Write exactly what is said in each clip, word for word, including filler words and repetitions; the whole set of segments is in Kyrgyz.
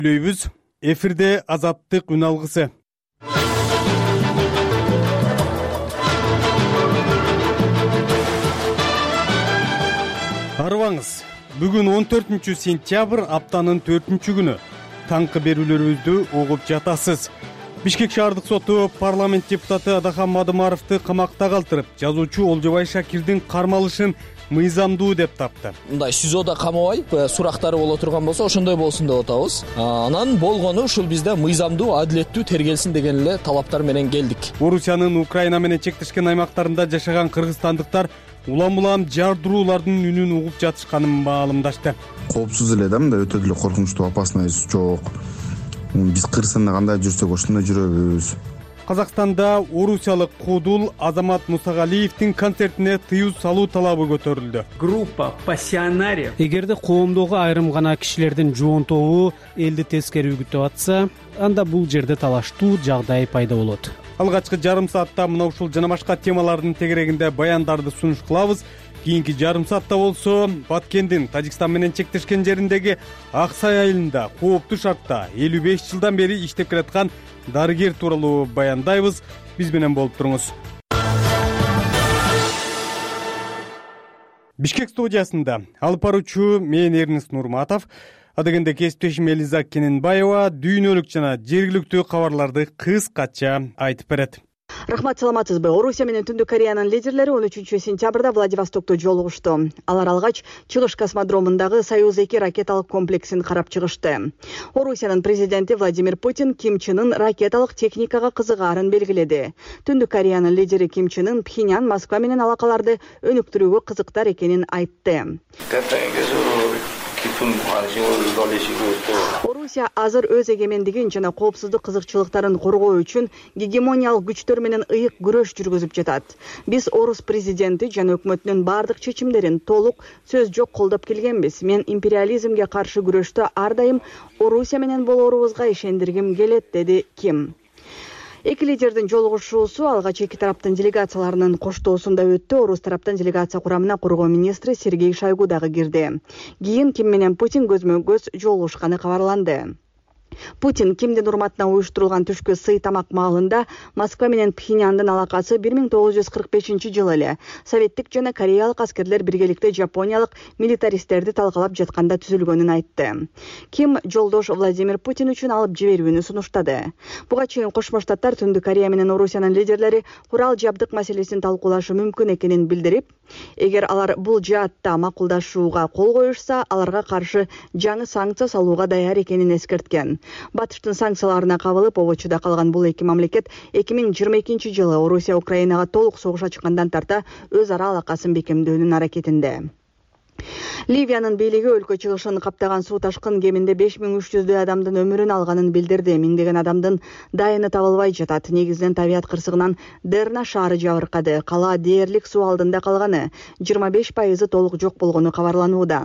Үлөйбүз эфирде Азаттык үн алгысы. Арыбаңыз, бүгүн он төртүнчү сентябрь, аптанын төртүнчү күнү. Таңкы берүүлөрүбүздү угуп жатасыз. Бишкек шаардык соту парламент депутаты Адахан Мадумаровду камакта калтырып, жазуучу Олжобай Шакирдин кармалышын мыйзамдуу деп тапты. Мындай СИЗОдо камабай, сурактары боло турган болсо, ошондой болсун деп атабыз. Анан болгону ушул бизде мыйзамдуу, адилеттүү тергелсин деген эле талаптар менен келдик. Орусиянын Украина менен чектешкен аймактарында жашаган кыргызстандыктар улам-улам жардыруулардын үнүн угуп жатышканын маалымдашты. Коопсуз эле да, мындай өтө деле коркунучтуу, опасныйсы жок. Биз Кыргызстанда кандай жүрсөк ошондой жүрөбүз. Казакстанда орусиялык куудул Азамат Мусагалиевдин концертине тыюу салуу талабы көтөрүлдү. Группа пассионариев. Эгерде коомдогу айрым гана кишилердин жоон тобу элди тескери үгүтүп атса, анда бул жерде талаштуу жагдай пайда болот. Алгачкы жарым саатта мына ушул жана башка темалардын тегерегинде баяндарды сунуш кылабыз. Кийинки жарым саатта болсо Баткендин Тажикстан менен чектешкен жериндеги Ак Сай айылында кооптуу шартта элүү беш жылдан бери иштеп келаткан дарыгер тууралуу баяндайбыз. Биз менен болуп туруңуз. Бишкек студиясында алып баруучу мен Эрнест Нурматов, адегенде кесиптешим Элиза Кененбаева дүйнөлүк жана жергиликтүү кабарларды кыскача айтып берет. Рахмат, саламатсызбы? Орусия менен Түндүк Кореянын лидерлери он үчүнчү сентябрда Владивостокто жолугушту. Алар алгач Чыгыш космодромундагы Союз эки ракеталык комплексин карап чыгышты. Орусиянын президенти Владимир Путин Ким Чен Ын ракеталык техникага кызыгаарын белгиледи. Түндүк Кореянын лидери Ким Чен Ын Пхеньян Москва менен алакаларды өнүктүрүүгө кызыктар экенин айтты. Орусия азыр өз эгемендигин жана коопсуздук кызыкчылыктарын коргоо үчүн гегемониялык күчтөр менен ыйык күрөш жүргүзүп жатат. Биз орус президенти жана өкмөтүнүн бардык чечимдерин толук сөз жок колдоп келгенбиз. Мен империализмге каршы күрөштө ар дайым Орусия менен болоорубузга ишендиргим келет, деди Ким. Эки лидердин жолугушуусу алгач эки тараптын делегацияларынын коштоосунда өттү. Орус тараптын делегация курамына коргоо министри Сергей Шойгу дагы кирди. Кийин Ким менен Путин көзмө-көз жолугушканы кабарланды. Путин Кимдин урматына уюштурулган түшкү сый тамак маалында Москва менен Пхеньяндын алакасы бир миң тогуз жүз кырк бешинчи жылы эле советтик жана кореялык аскерлер биргеликте жапониялык милитаристтерди талкалап жатканда түзүлгөнүн айтты. Ким жолдош Владимир Путин үчүн алып жиберүүнү сунуштады. Буга чейин Кошмо Штаттар Түндүк Корея менен Орусиянын лидерлери курал жабдык маселесин талкуулашы мүмкүн экенин билдирип, эгер алар бул жаатта макулдашууга кол коюшса, аларга каршы жаңы санкция салууга даяр экенин эскерткен. Батыштын санкцияларына кабылып обочуда калган бул эки мамлекет эки миң жыйырма экинчи жылы Орусия Украинага толук согуш ачкандан тарта өз ара алакасын бекемдөөнүн аракетинде. Ливиянын бийлиги өлкө чыгышын каптаган суу ташкын кеминде беш миң үч жүздөй адамдын өмүрүн алганын билдирди. Миңдеген адамдын дайыны табылбай жатат. Негизинен табият кырсыгынан Дерна шаары жабыркады. Кала дээрлик суу алдында калганы, жыйырма беш пайызы толук жок болгону кабарланууда.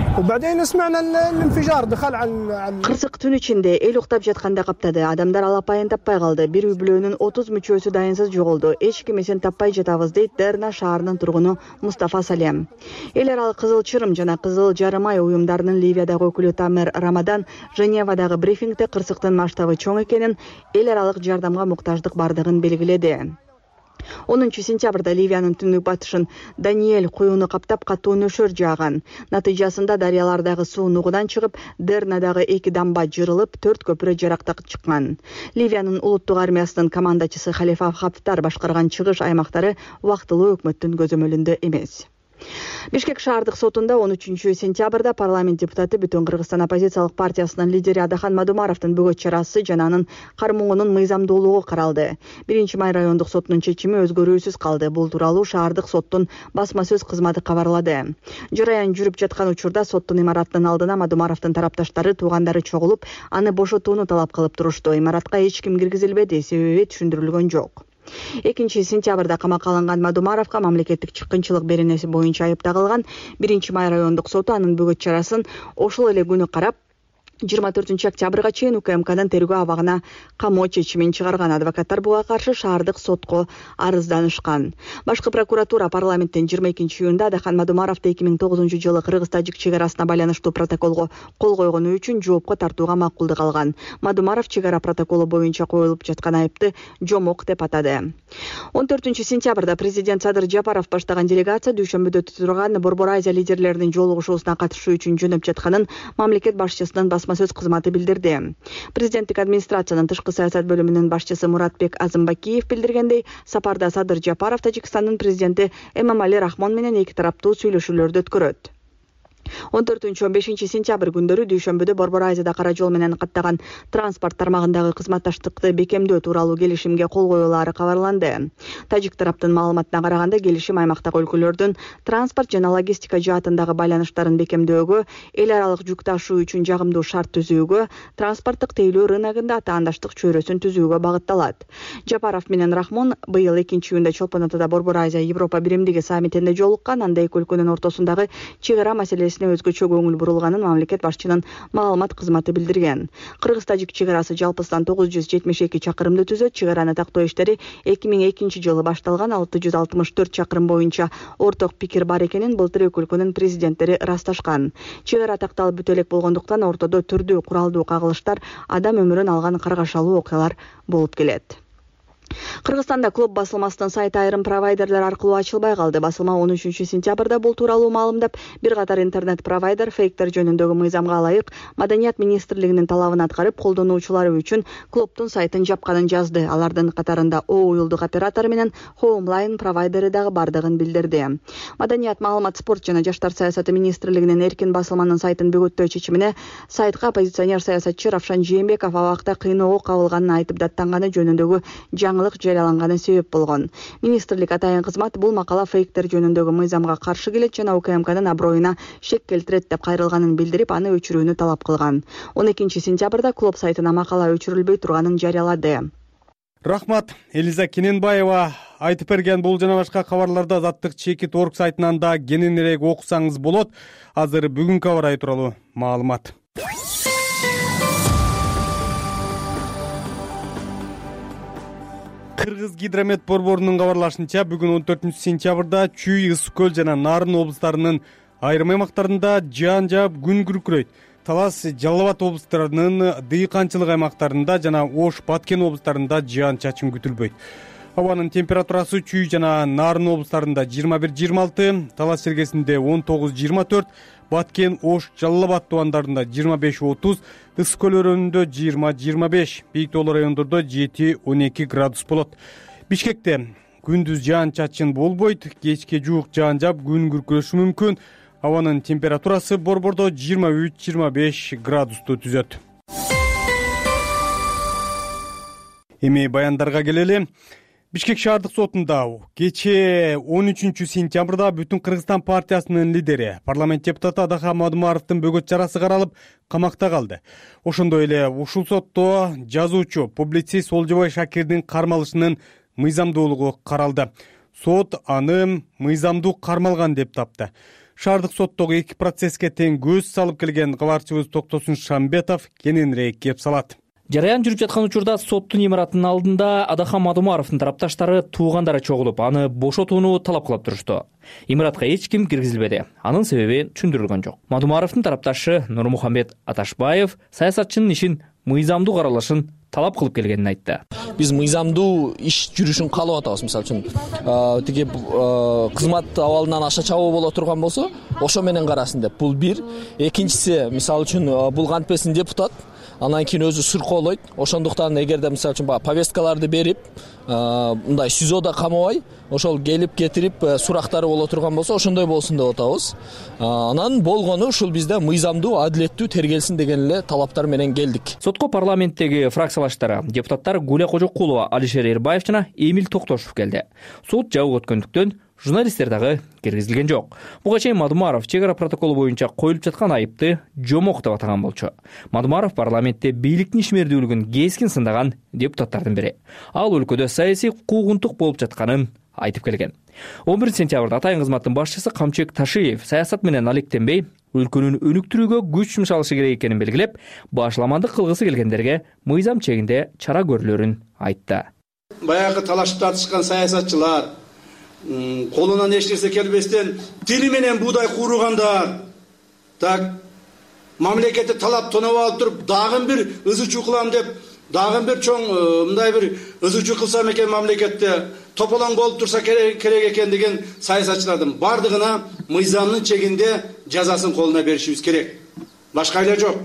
Кырсык түн ичинде эл уктап жатканда каптады. Адамдар алапайын таппай калды. Бир үй бүлөнүн отуз мүчөсү дайынсыз жоголду. Эч ким эсен таппай жатабыз, дейт Дерна шаарынын тургуну Мустафа Салем. Эл аралык Кызыл Чырым жана Кызыл Жарым ай уюмдарынын Ливиядагы өкүлү Тамер Рамадан Женевадагы брифингде кырсыктын масштабы чоң экенин, эл аралык жардамга муктаждык бардыгын белгиледи. онунчу сентябрда Ливиянын түндүк батышын Даниэль куюну каптап катуу нөшөр жааган. Натыйжасында дарыялардагы суу нугудан чыгып, Дернадагы эки дамба жырылып, төрт көпүрө жарактак чыккан. Ливиянын улуттук армиясынын командачысы Халифа Хафтар башкарган чыгыш аймактары убактылуу өкмөттүн көзөмөлүндө эмес. Бишкек шаардык сотунда он үчүнчү сентябрда парламент депутаты Бүтүн Кыргызстан оппозициялык партиясынын лидери Адахан Мадумаровдун бөгөт чарасы жана анын кармооңунун мыйзамдуулугу каралды. Биринчи май райондук сотунун чечими өзгөрүүсүз калды. Бул тууралуу шаардык соттун басма сөз кызматы кабарлады. Жараян жүрүп жаткан учурда соттун имаратынын алдына Мадумаровдун тарапташтары, туугандары чогулуп, аны бошотууну талап кылып турушту. Имаратка эч ким киргизилбеди, себеби түшүндүрүлгөн жок. экинчи сентябрда камакка алынган Мадумаровго мамлекеттик чыккынчылык беренеси боюнча айып тагылган. Биринчи май райондук соту анын бөгөт чарасын ошол эле күнү карап, жыйырма төртүнчү октябрга чейин УКМКнын тергөө абагына камоо чечимин чыгарган. Адвокаттар буга каршы шаардык сотко арызданышкан. Башкы прокуратура парламенттин жыйырма экинчи июнда Адахан Мадумаровду эки миң тогузунчу жылы кыргыз-тажик чек арасына байланыштуу протоколго кол койгону үчүн жоопко тартууга макулдук алган. Мадумаров чек ара протоколу боюнча коюлуп жаткан айыпты жомок деп атады. он төртүнчү сентябрда президент Садыр Жапаров баштаган делегация дүйшөмбүдө турган Борбор Азия лидерлеринин жолугушуусуна катышуу үчүн жөнөп жатканын мамлекет башчысынын басма сөз кызматы билдирди. Президенттик администрациянын тышкы саясат бөлүмүнүн башчысы Муратбек Азымбакиев билдиргендей, сапарда Садыр Жапаров Тажикстандын президенти Эмомали Рахмон менен эки тараптуу сүйлөшүүлөрдү өткөрөт. он төртүнчү он бешинчи сентябрь күндөрү дүйшөмбүдө Борбор Азияда кара жол менен каттаган транспорт тармагындагы кызматташтыкты бекемдөө тууралуу келишимге кол коюлаары кабарланды. Тажик тараптын маалыматына караганда, келишим аймактагы өлкөлөрдүн транспорт жана логистика жаатындагы байланыштарын бекемдөөгө, эл аралык жүк ташуу үчүн жагымдуу шарт түзүүгө, транспорттук тейлөө рыногунда таандаштык чөйрөсүн түзүүгө багытталат. Жапаров менен Рахмон быйыл экинчи июнда Чолпон Атада Борбор Азия Европа биримдиги саммитинде жолуккан. Анда эки өлкөнүн ортосундагы чек ара маселеси өзгөчө көңүл бурулганын мамлекет башчынын маалымат кызматы билдирген. Кыргыз-тажик чек арасы жалпысынан тогуз жүз жетимиш эки чакырымды түзөт. Чек араны тактоо иштери эки миң экинчи жылы башталган. алты жүз алтымыш төрт чакырым боюнча орток пикир бар экенин былтыр эки өлкөнүн президенттери ырасташкан. Чек ара такталып бүтө элек болгондуктан ортодо түрдүү куралдуу кагылыштар, адам өмүрүн алган каргашалуу окуялар болуп келет. Кыргызстанда клуб басылмасынын сайты айрым провайдерлер аркылуу ачылбай калды. Басылма он үчүнчү сентябрда бул тууралуу маалымдап, бир катар интернет-провайдер фейктер жөнүндөгү мыйзамга ылайык Маданият министрлигинин талабын аткарып, колдонуучулары үчүн клубдун сайтын жапканын жазды. Алардын катарында О уюлдук оператор менен Homeline провайдери дагы бардыгын билдирди. Маданият, маалымат, спорт жана жаштар саясаты министрлигинин эркин басылманын сайтын бөгөттөө чечимине сайтка оппозиционер саясатчы Равшан Жээнбеков абакта кыйноого кабылганын айтып даттанганы жөнүндөгү жаңылык жарыяланганы себеп болгон. Министрлик атайын кызмат бул макала фейктер жөнүндөгү мыйзамга каршы келет жана УКМКнын аброюна шек келтирет деп кайрылганын билдирип, аны өчүрүүнү талап кылган. он экинчи сентябрда клуб сайтына макала өчүрүлбөй турганын жарыялады. Рахмат, Элиза Кененбаева айтып берген. Бул жана башка кабарларды Азаттык чекит орг сайтынан да кененирээк окусаңыз болот. Азыр бүгүнкү аба ырайы тууралуу маалымат. Кыргыз гидромет борборунун кабарлашынча, бүгүн он төртүнчү сентябрда Чүй, Ысык көл жана Нарын облустарынын айрым аймактарында жаан жаап күн күркүрөйт. Талас, Жалал Абад облустарынын дыйканчылык аймактарында жана Ош, Баткен облустарында жаан чачын күтүлбөйт. Абанын температурасы Чүй жана Нарын облустарында жыйырма бир жыйырма алты, Талас сергесинде он тогуз жыйырма төрт, Баткен, Ош, Жалал Абад тубандарында жыйырма беш отуз, Ысык көл өрөөнүндө жыйырма жыйырма беш, бийик тоолуу райондордо жети он эки градус болот. Бишкекте күндүз жаан чачын болбойт, кечке жуук жаан жаап күн күркүрөшү мүмкүн. Абанын температурасы борбордо жыйырма үч жыйырма беш градусту түзөт. Эми баяндарга келели. Бишкек шаардык сотунда кечээ он үчүнчү сентябрда Бүтүн Кыргызстан партиясынын лидери, парламент депутаты Адахан Мадумаровдун бөгөт чарасы каралып, камакта калды. Ошондой эле ушул сотто жазуучу, публицист Олжобой Шакирдин кармалышынын мыйзамдуулугу каралды. Сот аны мыйзамдуу кармалган деп тапты. Шаардык соттогу эки процесске тең көз салып келген кабарчыбыз Токтосун Шамбетов кененирээк кеп салат. Жараян жүрүп жаткан учурда соттун имаратынын алдында Адахан Мадумаровдун тарапташтары туугандары чогулуп, аны бошотууну талап кылып турушту. Имаратка эч ким киргизилбеди. Анын себеби түшүндүрүлгөн жок. Мадумаровдун тарапташы Нурмухаммед Аташбаев саясатчынын ишин мыйзамдуу каралышын талап кылып келгенин айтты. Биз мыйзамдуу иш жүрүшүн каалап атабыз. Мисалы үчүн тиги кызмат абалынан аша чабуу боло турган болсо, ошо менен карасын деп. Бул бир. Экинчиси, мисалы үчүн бул кантпесин депутат, анан кийин өзү сыркоолойт. Ошондуктан эгерде мисалы үчүн баягы повесткаларды берип, мындай СИЗОдо камабай, ошол келип кетирип сурактары боло турган болсо, ошондой болсун деп атабыз. Анан болгону ушул бизде мыйзамдуу, адилеттүү тергелсин деген эле талаптар менен келдик. Сотко парламенттеги фракциялаштар, депутаттар Гуля Кожокулова, Алишер Эрбаев жана Эмил Токтошев келди. Суд жабык өткөндүктөн журналисттер дагы киргизилген жок. Буга чейин Мадумаров чек ара протоколу боюнча коюлуп жаткан айыпты жомок деп атаган болчу. Мадумаров парламентте бийликтин ишмердүүлүгүн кескин сындаган депутаттардын бири. Ал өлкөдө саясий куугунтук болуп жатканын айтып келген. он биринчи сентябрда Атайын кызматтын башчысы Камчыбек Ташиев саясат менен алектенбей, өлкөнүн өнүктүрүүгө күч жумшалышы керек экенин белгилеп, башламандык кылгысы келгендерге мыйзам чегинде чара көрүлөрүн айтты. Баягы талашып тартышкан саясатчылар, колунан эч нерсе келбестен тили менен буудай кууругандар, так мамлекетти талап тоноп алып туруп, дагы бир ызы чуу кылам деп, дагы бир чоң мындай бир ызы чуу кылсам экен мамлекетте тополоң болуп турса керек экен деген саясатчылардын бардыгына мыйзамдын чегинде жазасын колуна беришибиз керек. Башка эле жок.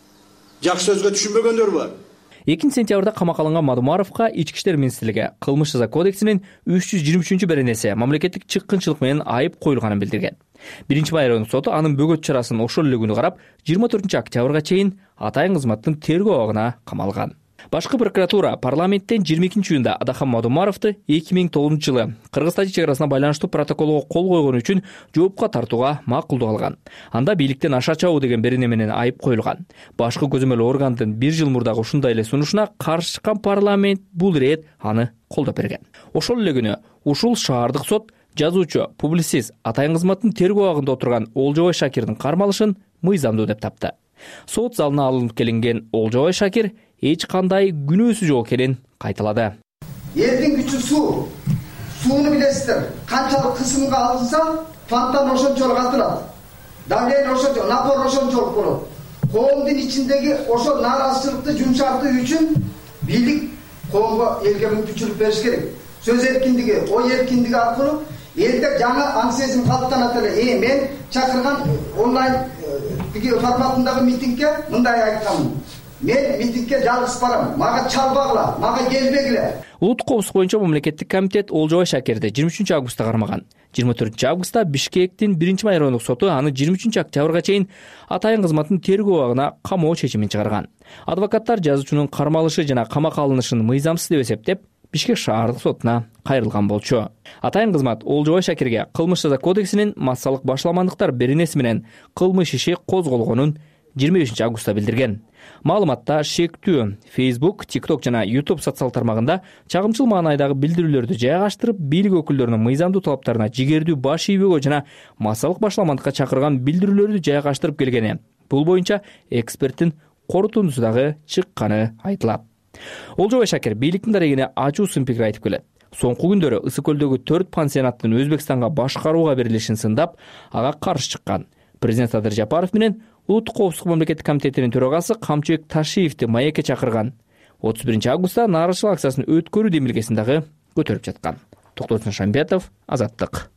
Жакшы сөзгө түшүнбөгөндөр бар. экинчи сентябрда камакка алынган Мадумаровго Ички иштер министрлиги кылмыш жаза кодексинин үч жүз жыйырма үчүнчү беренеси мамлекеттик чыккынчылык менен айып коюлганын билдирген. Биринчи май райондук соту анын бөгөт чарасын ошол эле күнү карап, жыйырма төртүнчү октябрга чейин Атайын кызматтын тергөө абагына камалган. Башкы прокуратура парламенттен жыйырма экинчи июнда Адахан Мадумаровду эки миң тогузунчу жылы Кыргыз-Тажик чек арасына байланыштуу протоколго кол койгон үчүн жоопко тартууга макулдук алган. Анда бийликтен аша чабуу деген берене менен айып коюлган. Башкы көзөмөл органдын бир жыл мурдагы ушундай эле сунушуна каршы чыккан парламент бул ирет аны колдоп берген. Ошол эле күнү ушул шаардык сот жазуучу, публицист, Атайын кызматтын тергөө абагында отурган Олжобой Шакирдин кармалышын мыйзамдуу деп тапты. Сот залына алынып келинген Олжобой Шакир эч кандай күнөөсү жок экенин кайталады. Элдин күчү суу. Сууну билесиздер. Канчалык кысымга алынса, фонтан ошончолук атылат. Давление ошончолук, напор ошончолук болот. Коомдун ичиндеги ошол нааразычылыкты жумшартуу үчүн бийлик коомго элге мүмкүнчүлүк бериш керек. Сөз эркиндиги, ой эркиндиги аркылуу элде жаңы аң сезим калыптанат эле. Э, мен чакырган онлайн форматындагы митингге мындай айтканмын. Мен митингге жалгыз барам. Мага чалбагыла, мага келбегиле. Улуттук коопсуздук боюнча мамлекеттик комитет Олжобой Шакирди жыйырма үчүнчү августта кармаган. жыйырма төртүнчү августта Бишкектин биринчи май райондук соту аны жыйырма үчүнчү октябрга чейин Атайын кызматтын тергөө абагына камоо чечимин чыгарган. Адвокаттар жазуучунун кармалышы жана камакка алынышын мыйзамсыз деп эсептеп, Бишкек шаардык сотуна кайрылган болчу. Атайын кызмат Олжобой Шакирге кылмыш жаза кодексинин массалык башламандыктар беренеси менен кылмыш иши козголгонун жыйырма бешинчи августта билдирген. Маалыматта шектүү Facebook, TikTok жана YouTube социал тармагында чагымчыл маанайдагы билдирүүлөрдү жайгаштырып, бийлик өкүлдөрүнүн мыйзамдуу талаптарына жигердүү баш ийбөгө жана массалык башламандыкка чакырган билдирүүлөрдү жайгаштырып келгени. Бул боюнча эксперттин корутундусу дагы чыкканы айтылат. Олжобой Шакир бийликтин дарегине ачуусун пикир айтып келет. Соңку күндөрү Ысык көлдөгү төрт пансионаттын Өзбекстанга башкарууга берилишин сындап, ага каршы чыккан. Президент Садыр Жапаров менен Улуттук коопсуздук мамлекеттик комитетинин төрагасы Камчыбек Ташиевди маекке чакырган. отуз биринчи августта нааразычылык акциясын өткөрүү демилгесин дагы көтөрүп жаткан. Токтосун Шамбетов, Азаттык.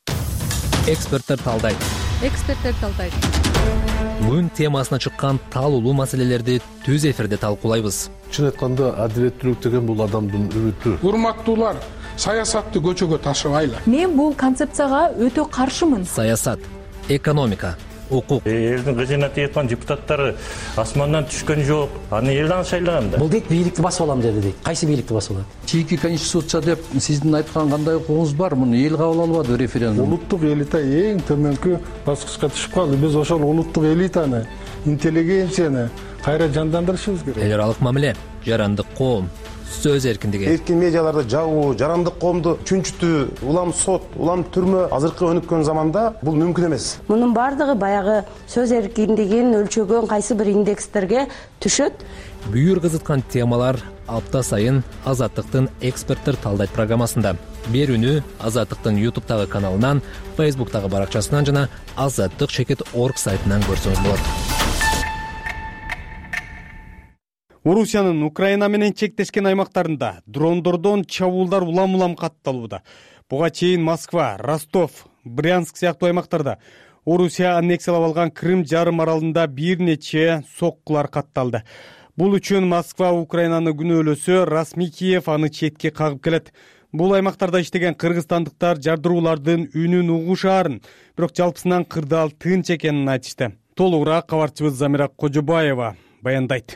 Эксперттер талдайт. Эксперттер талдайт. Күн темасына чыккан талуулуу маселелерди түз эфирде талкуулайбыз. Чын айтканда, адилеттүүлүк деген бул адамдын үмүтү. Урматтуулар, саясатты көчөгө ташыбайлы. Мен бул концепцияга өтө каршымын. Саясат, экономика, укук. Элдин кызына тиеткан депутаттары асмандан түшкөн жок. Аны элден шайлаган да. Бул дейт бийликти басып алам деди дейт. Кайсы бийликти басып алат? Чийки конституция деп сиздин айткан кандай укугуңуз бар? Муну эл кабыл албады референдум. Улуттук элита эң төмөнкү баскычка түшүп калды. Биз ошол улуттук элитаны, интеллигенцияны кайра жандандырышыбыз керек. Эл аралык мамиле, жарандык коом, сөз эркиндиги. Эркин медиаларды жабуу, жарандык коомду чүнчүтүү, улам сот, улам түрмө азыркы өнүккөн заманда бул мүмкүн эмес. Мунун бардыгы баягы сөз эркиндигин өлчөгөн кайсы бир индекстерге түшөт. Бүйүр кызыткан темалар апта сайын Азаттыктын эксперттер талдайт программасында. Берүүнү Азаттыктын YouTube'тагы каналынан, Facebook'тагы баракчасынан жана азаттык чекит точка орг сайтынан көрсөңүз болот. Орусиянын Украина менен чектешкен аймактарында дрондордон чабуулдар улам-улам катталууда. Буга чейин Москва, Ростов, Брянск сыяктуу аймактарда Орусия аннексиялап алган Крым жарым аралында бир нече соккулар катталды. Бул үчүн Москва Украинаны күнөөлөсө, расмий Киев аны четке кагып келет. Бул аймактарда иштеген кыргызстандыктар жардыруулардын үнүн угушаарын, бирок жалпысынан кырдаал тынч экенин айтышты. Толугураак кабарчыбыз Замира Кожобаева баяндайт.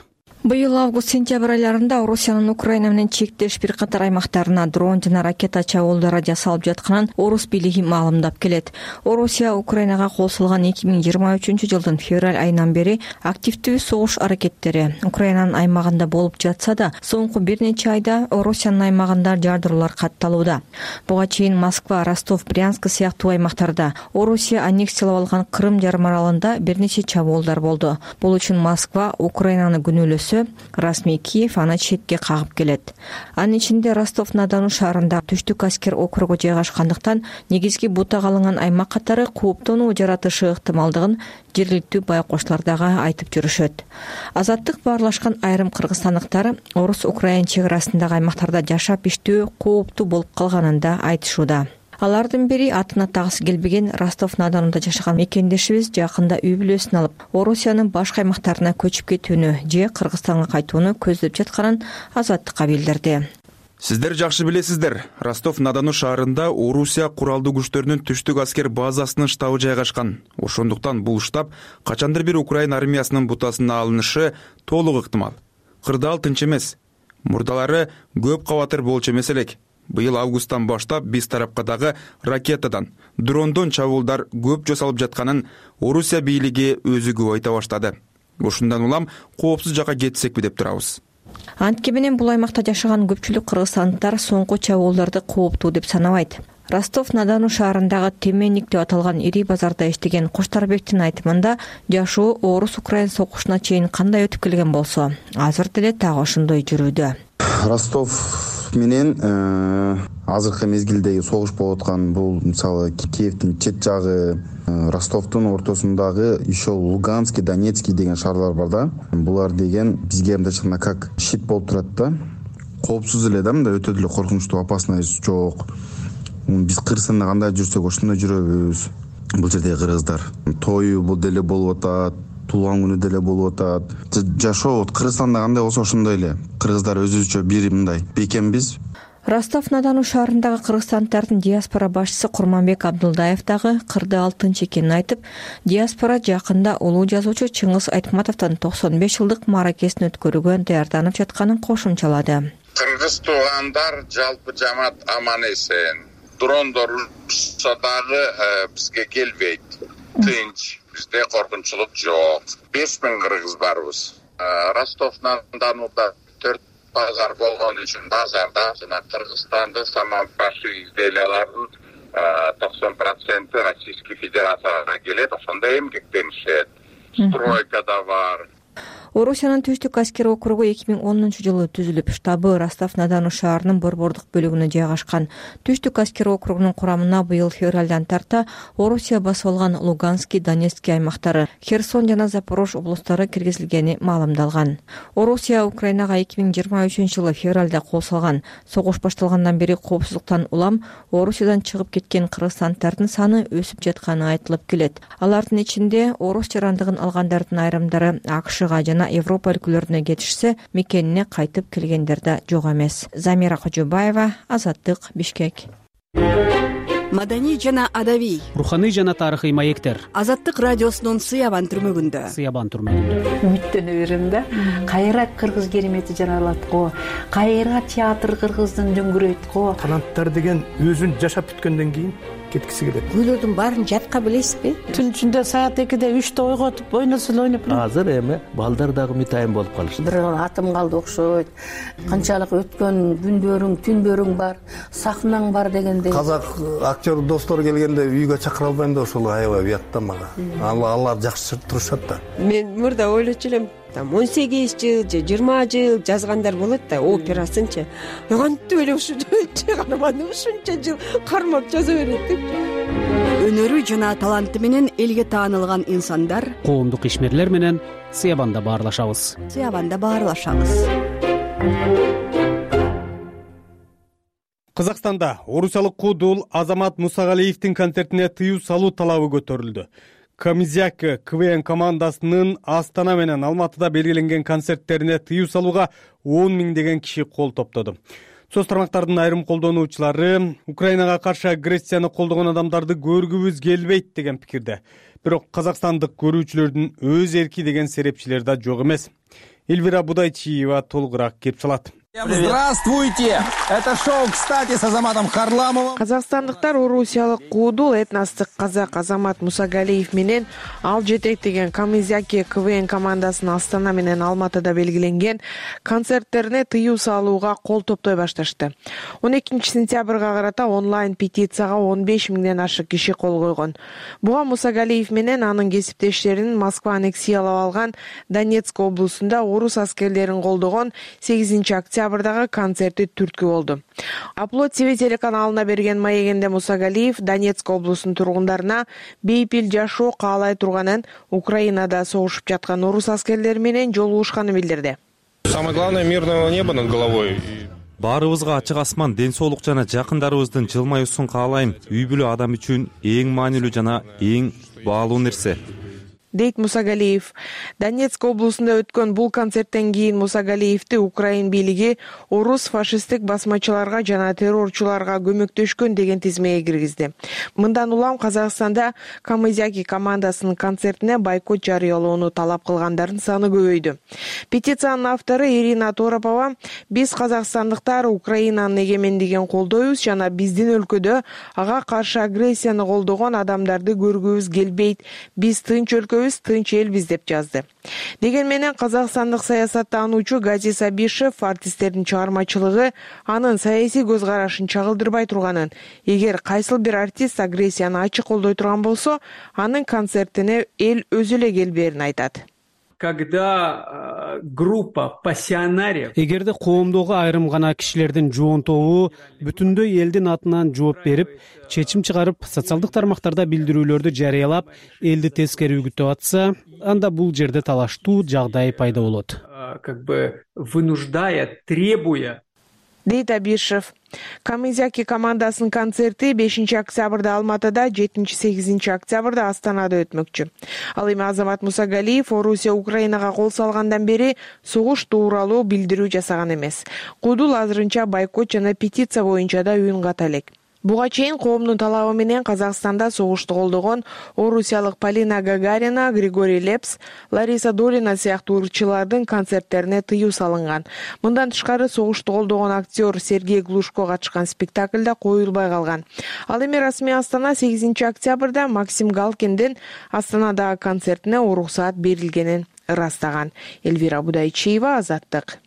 Быйыл август-сентябрь айларында Орусиянын Украина менен чектеш бир катар аймактарына дрон жана ракета чабуулдары жасалып жатканын орус бийлиги маалымдап келет. Орусия Украинага кол салган эки миң жыйырма үчүнчү жылдын февраль айынан бери активдүү согуш аракеттери Украинанын аймагында болуп жатса да, соңку бир нече айда Орусиянын аймагында жардыруулар катталууда. Буга чейин Москва, Ростов, Брянск сыяктуу аймактарда Орусия аннексиялап алган Крым жарым аралында бир нече чабуулдар болду. Бул үчүн Москва Украинаны күнөөлөсө, расмий Киев аны четке кагып келет. Анын ичинде Ростов-на-Дону шаарында түштүк аскер округу жайгашкандыктан негизги бутага алынган аймак катары кооптонуу жаратышы ыктымалдыгын жергиликтүү байкочлор дагы айтып жүрүшөт. Азаттык баарлашкан айрым кыргызстандыктар орус-украин чек арасындагы аймактарда жашап иштөө кооптуу болуп калганын да айтышууда. Алардын бири атын атагысы келбеген Ростов-на-Донуда жашаган мекендешибиз жакында үй бүлөсүн алып, Орусиянын башка аймактарына көчүп кетүүнү же Кыргызстанга кайтууну көздөп жатканын Азаттыкка билдирди. Сиздер жакшы билесиздер, Ростов-на-Дону шаарында Орусия куралдуу күчтөрүнүн түштүк аскер базасынын штабы жайгашкан. Ошондуктан бул штаб качандыр бир Украин армиясынын бутасына алынышы толук ыктымал. Кырдаал тынч эмес. Мурдалары көп кабатыр болчу эмес элек. Быйыл августтан баштап биз тарапка дагы ракетадан, дрондон чабуулдар көп жасалып жатканын Орусия бийлиги өзү көп айта баштады. Ошундан улам коопсуз жакка кетсекпи деп турабыз. Антке менен бул аймакта жашаган көпчүлүк кыргызстандыктар соңку чабуулдарды кооптуу деп санабайт. Ростов-на-Дону шаарындагы Теменник деп аталган ири базарда иштеген Куштарбектин айтымында жашоо орус-украин согушуна чейин кандай өтүп келген болсо, азыр деле так ошондой жүрүүдө. Ростов менен азыркы мезгилдеги согуш болуп аткан бул мисалы Киевдин чет жагы, Ростовдун ортосундагы еще Луганский, Донецкий деген шаарлар бар да. Булар деген бизге мындайча как щит болуп турат да. Коопсуз эле да, мындай өтө деле коркунучтуу, опасность жок. Биз Кыргызстанда кандай жүрсөк ошондой жүрөбүз. Бул жердеги кыргыздар тою бул деле болуп атат, туулган күнү деле болуп атат. Жашоо Кыргызстанда кандай болсо ошондой эле. Кыргыздар өзүбүзчө бир мындай бекембиз. Ростов-на-Дону шаарындагы кыргызстандардын диаспора башчысы Курманбек Абдулдаев дагы кырды алтынчы экенин айтып, диаспора жакында улуу жазуучу Чыңгыз Айтматовдон токсон беш жылдык мааракесин өткөрүүгө даярданып жатканын кошумчалады. Кыргыз туугандар жалпы жамаат аман эсен. Дрондор урушса дагы бизге келбейт. Тынч, бизде коркунучулук жок. беш миң кыргыз барбыз. Ростов-на-Донуда төрт базар болгон үчүн базарда жана Кыргызстанды саман башы изделиялардын токсон проценти Российский Федерацияга келет, ошондо эмгектенишет. Стройка да бар. Орусиянын түштүк аскер округу эки миң онунчу жылы түзүлүп, штабы Ростов-на-Дону шаарынын борбордук бөлүгүнө жайгашкан. Түштүк аскер округунун курамына быйыл февралдан тарта Орусия басып алган Луганский, Донецкий аймактары, Херсон жана Запорож облустары киргизилгени маалымдалган. Орусия Украинага эки миң жыйырма үчүнчү жылы февралда кол салган. Согуш башталгандан бери коопсуздуктан улам Орусиядан чыгып кеткен кыргызстандардын саны өсүп жатканы айтылып келет. Алардын ичинде орус жарандыгын алгандардын айрымдары АКШга жана Европа өлкөлөрүнө кетишсе, мекенине кайтып келгендер да жок эмес. Замира Кожобаева, Азаттык, Бишкек. Маданий жана адабий, руханий жана тарыхый маектер. Азаттык радиосунун Сыябан түрмөгүндө. Сыябан түрмөгүндө. Үмүттөнө берем да. Кайра кыргыз керемети жаралат го. Кайра театр кыргыздын дөңгүрөйт го. Таланттар деген өзүн жашап бүткөндөн кийин кеткиси келет. Күйлөрдүн баарын жатка билесизби? Түн ичинде саат экиде үчтө ойготуп ойносун ойноп. Азыр эми балдар дагы митайым болуп калышты. Бир атым калды окшойт. Канчалык өткөн күндөрүң, түндөрүң бар, сахнаң бар дегендей. Казак актер достор келгенде үйгө чакыра албайм да ошол аябай уятта мага. Алар жакшы турушат да. Мен мурда ойлочу элем, он сегиз жыл же жыйырма жыл жазгандар болот да, операсынчы. Кантип эле ушунча карманды, ушунча жыл кармап жаза берет деп. Өнөрү жана таланты менен элге таанылган инсандар коомдук ишмерлер менен Сыябанда баарлашабыз. Сыябанда баарлашабыз. Казакстанда орусиялык куудул Азамат Мусагалиевдин концертине тыюу салуу талабы көтөрүлдү. Камизяк КВН командасынын Астана менен Алматыда белгиленген концерттерине тыюу салууга он миңдеген киши кол топтоду. Соц тармактардын айрым колдонуучулары Украинага каршы агрессияны колдогон адамдарды көргүбүз келбейт деген пикирде. Бирок казакстандык көрүүчүлөрдүн өз эрки деген серепчилер да жок эмес. Эльвира Будайчиева толугураак кеп чалат. Здравствуйте! Это шоу «Кстати» с Азаматом Харламовым. Казакстандыктар орусиялык куудул этностук казак Азамат Мусагалиев менен ал жетектеген Камызяки КВН командасынын Астана менен Алматыда белгиленген концерттерине тыюу салууга кол топтой башташты. он экинчи сентябрга карата онлайн петицияга он беш миңден ашык киши кол койгон. Буга Мусагалиев менен анын кесиптештеринин Москва аннексиялап алган Донецк облусунда орус аскерлерин колдогон сегизинчи октябрдагы концерти түрткү болду. Аплод ТВ телеканалына берген маегинде Мусагалиев Донецк облусунун тургундарына бейпил жашоо каалай турганын, Украинада согушуп жаткан орус аскерлери менен жолугушканын билдирди. Самое главное — мирного неба над головой. Баарыбызга ачык асман, ден соолук жана жакындарыбыздын жылмаюусун каалайм. Үй бүлө адам үчүн эң маанилүү жана эң баалуу нерсе, дейт Мусагалиев. Донецк облусунда өткөн бул концерттен кийин Мусагалиевди Украин бийлиги орус фашисттик басмачыларга жана террорчуларга көмөктөшкөн деген тизмеге киргизди. Мындан улам Казакстанда Камызяки командасынын концертине бойкот жарыялоону талап кылгандардын саны көбөйдү. Петициянын автору Ирина Торопова: биз казакстандыктар Украинанын эгемендигин колдойбуз жана биздин өлкөдө ага каршы агрессияны колдогон адамдарды көргүбүз келбейт. Биз тынч өлкөбүз, тынч элбиз деп жазды. Деген менен казакстандык саясаттануучу Гази Сабишев артисттердин чыгармачылыгы анын саясий көз карашын чагылдырбай турганын, эгер кайсыл бир артист агрессияны ачык колдой турган болсо, анын концертине эл өзү эле келбээрин айтат. Когда группа пассионариев, эгерде коомдогу айрым гана кишилердин жоон тобу бүтүндөй элдин атынан жооп берип, чечим чыгарып, социалдык тармактарда билдирүүлөрдү жарыялап, элди тескери үгүтүп атса, анда бул жерде талаштуу жагдай пайда болот. Как бы вынуждая, требуя, дейт Абишев. Камызяки командасынын концерти бешинчи октябрда Алматыда, жетинчи сегизинчи октябрда Астанада өтмөкчү. Ал эми Азамат Мусагалиев Орусия Украинага кол салгандан бери согуш тууралуу билдирүү жасаган эмес. Куудул азырынча бойкот жана петиция боюнча да үн ката элек. Буга чейин коомдун талабы менен Казакстанда согушту колдогон орусиялык Полина Гагарина, Григорий Лепс, Лариса Долина сыяктуу ырчылардын концерттерине тыюу салынган. Мындан тышкары согушту колдогон актер Сергей Глушко катышкан спектакльда коюлбай калган. Ал эми расмий Астана сегизинчи октябрда Максим Галкиндин Астанадагы концертине уруксаат берилгенин ырастаган. Эльвира Будайчиева, Азаттык.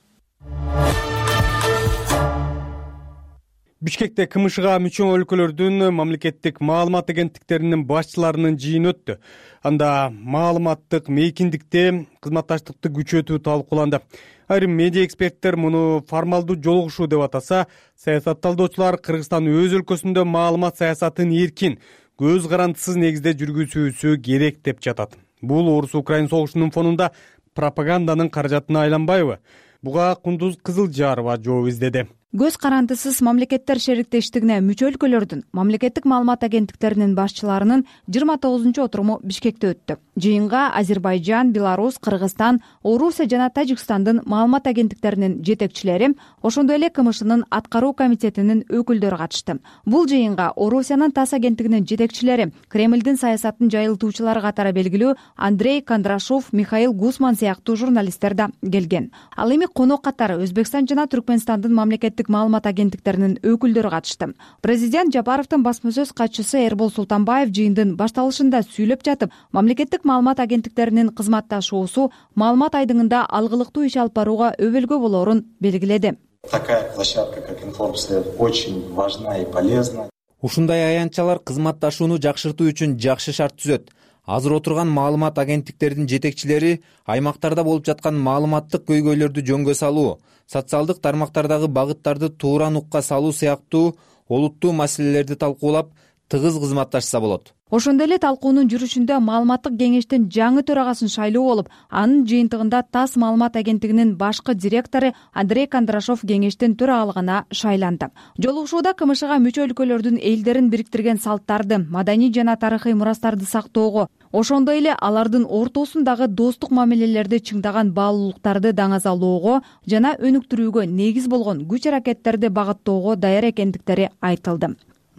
Бишкекте КМШга мүчө өлкөлөрдүн мамлекеттик маалымат агенттиктеринин башчыларынын жыйыны өттү. Анда маалыматтык мейкиндикте кызматташтыкты күчөтүү талкууланды. Айрым медиа эксперттер муну формалдуу жолугушуу деп атаса, саясатталдоочулар Кыргызстан өз өлкөсүндө маалымат саясатын эркин, көз карандысыз негизде жүргүзүүсү керек деп жатат. Бул Орус-Украин согушунун фонунда пропаганданын каражатына айланбайбы? Буга Кундуз Кызылжарова жооп издеди. Көз карандысыз мамлекеттер шериктештигине мүчө өлкөлөрдүн мамлекеттик маалымат агенттиктеринин башчыларынын жыйырма тогузунчу отуруму Бишкекте өттү. Жыйынга Азербайжан, Беларусь, Кыргызстан, Орусия жана Тажикстандын маалымат агенттиктеринин жетекчилери, ошондой эле КМШнын аткаруу комитетинин өкүлдөрү катышты. Бул жыйынга Орусиянын ТАСС агенттигинин жетекчилери, Кремлдин саясатын жайылтуучулары катары белгилүү Андрей Кондрашов, Михаил Гусман сыяктуу журналисттер да келген. Ал эми конок катары Өзбекстан жана Түркмөнстандын мамлекеттик маалымат агенттиктеринин өкүлдөрү катышты. Президент Жапаровдун басма сөз катчысы Эрбол Султанбаев жыйындын башталышында сүйлөп жатып, мамлекеттик маалымат агенттиктеринин кызматташуусу маалымат айдыңында алгылыктуу иш алып барууга өбөлгө болоорун белгиледи. Такая площадка, как Информслед, очень важна и полезна. Ушундай аянтчалар кызматташууну жакшыртуу үчүн жакшы шарт түзөт. Азыр отурган маалымат агенттиктеринин жетекчилери аймактарда болуп жаткан маалыматтык көйгөйлөрдү жөнгө салуу, социалдык тармактардагы багыттарды туура нукка салуу сыяктуу олуттуу маселелерди талкуулап, тыгыз кызматташса болот. Ошондой эле талкуунун жүрүшүндө маалыматтык кеңештин жаңы төрагасын шайлоо болуп, анын жыйынтыгында ТАСС маалымат агенттигинин башкы директору Андрей Кондрашов кеңештин төрагалыгына шайланды. Жолугушууда КМШга мүчө өлкөлөрдүн элдерин бириктирген салттарды, маданий жана тарыхый мурастарды сактоого, ошондой эле алардын ортосундагы достук мамилелерди чыңдаган баалуулуктарды даңазалоого жана өнүктүрүүгө негиз болгон күч аракеттерди багыттоого даяр экендиктери айтылды.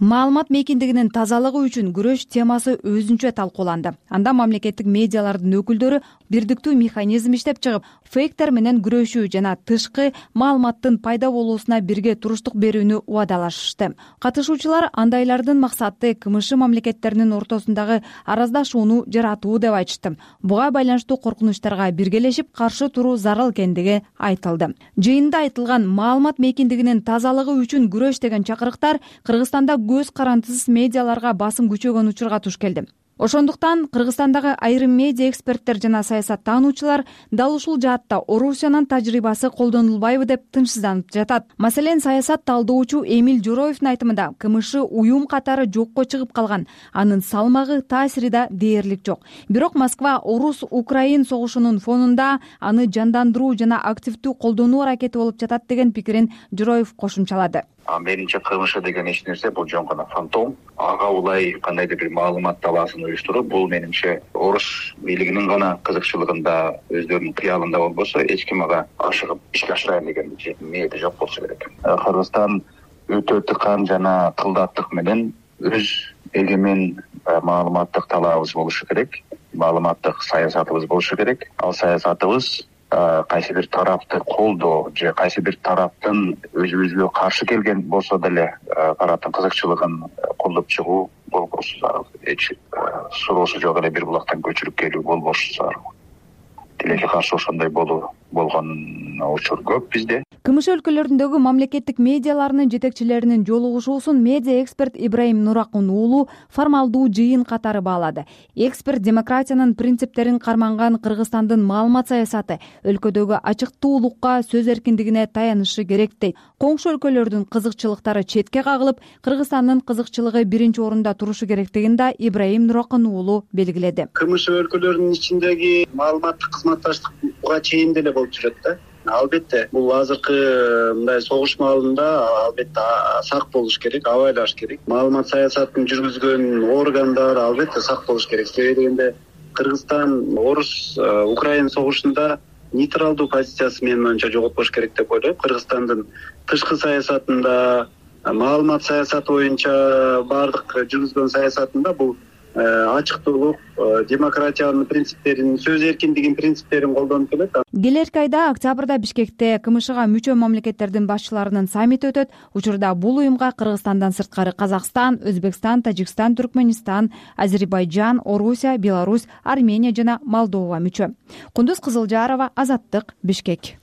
маалымат мейкиндигинин тазалыгы үчүн күрөш темасы өзүнчө талкууланды. Анда мамлекеттик медиалардын өкүлдөрү бирдиктүү механизм иштеп чыгып, фейктер менен күрөшүү жана тышкы маалыматтын пайда болуусуна бирге туруштук берүүнү убадалашышты. Катышуучулар андайлардын максаты КМШ мамлекеттеринин ортосундагы араздашууну жаратуу деп айтышты. Буга байланыштуу коркунучтарга биргелешип каршы туруу зарыл экендиги айтылды. Жыйында айтылган маалымат мейкиндигинин тазалыгы үчүн күрөш деген чакырыктар Кыргызстанда көз карандысыз медиаларга басым күчөгөн учурга туш келди. Ошондуктан Кыргызстандагы айрым медиа эксперттер жана саясаттануучулар дал ушул жаатта Орусиянын тажрыйбасы колдонулбайбы деп тынчсызданып жатат. Маселен, саясат талдоочу Эмиль Жороевдин айтымында КМШ уюм катары жокко чыгып калган, анын салмагы, таасири да дээрлик жок. Бирок Москва Орус-Украин согушунун фонунда аны жандандыруу жана активдүү колдонуу аракети болуп жатат деген пикирин Жороев кошумчалады. Менимче КМШ деген эч нерсе бул жөн гана фантом. Ага улай кандайдыр бир маалымат талаасын уюштуруп, бул менимче орус бийлигинин гана кызыкчылыгында, өздөрүнүн кыялында болбосо, эч ким ага ашыгып ишке ашырайын деген ниети жок болсо керек. Кыргызстан өтө тыкан жана тылдаттык менен өз эгемен маалыматтык талаабыбыз болушу керек, маалыматтык саясатыбыз болушу керек. Ал саясатыбыз кайсы бир тарапты колдоо же кайсы бир тараптын өзүбүзгө каршы келген болсо деле тараптын кызыкчылыгын колдоп чыгуу болбосу зарыл. Эч суроосу жок эле бир булактан көчүрүп келүү болбошу зарыл. Тилекке каршы ошондой болуу болгон учур көп бизде. КМШ өлкөлөрүндөгү мамлекеттик медиаларынын жетекчилеринин жолугушуусун медиа эксперт Ибраим Нуракун уулу формалдуу жыйын катары баалады. Эксперт демократиянын принциптерин карманган Кыргызстандын маалымат саясаты өлкөдөгү ачыктуулукка, сөз эркиндигине таянышы керек дейт. Коңшу өлкөлөрдүн кызыкчылыктары четке кагылып, Кыргызстандын кызыкчылыгы биринчи орунда турушу керектигин да Ибраим Нуракун уулу белгиледи. КМШ өлкөлөрүнүн ичиндеги маалыматтык кызматташтык буга чейин деле болуп жүрөт да. Албетте бул азыркы мындай согуш маалында албетте сак болуш керек, абайлаш керек. Маалымат саясатын жүргүзгөн органдар албетте сак болуш керек. Себеби дегенде Кыргызстан орус Украин согушунда нейтралдуу позициясы менин оюмча жоготпош керек деп ойлойм. Кыргызстандын тышкы саясатында, маалымат саясаты боюнча бардык жүргүзгөн саясатында бул ачыктуулук, демократиянын принциптерин, сөз эркиндигинин принциптерин колдонуп келет. Келерки айда октябрда Бишкекте КМШга мүчө мамлекеттердин башчыларынын саммити өтөт. Учурда бул уюмга Кыргызстандан сырткары Казакстан, Өзбекстан, Тажикстан, Түркмөнистан, Азербайджан, Орусия, Беларусь, Армения жана Молдова мүчө. Кундуз Кызылжарова, Азаттык, Бишкек.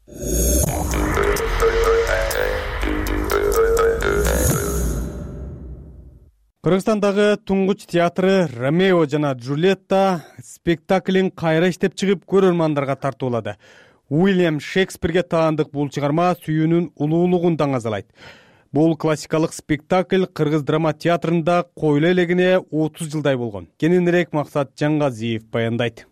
Кыргызстандагы туңгуч театры Ромео жана Джульетта спектаклин кайра иштеп чыгып көрөрмандарга тартуулады. Уильям Шекспирге таандык бул чыгарма сүйүүнүн улуулугун даңазалайт. Бул классикалык спектакль Кыргыз драма театрында коюла элегине отуз жылдай болгон. Кененирээк Максат Жаңгазиев баяндайт.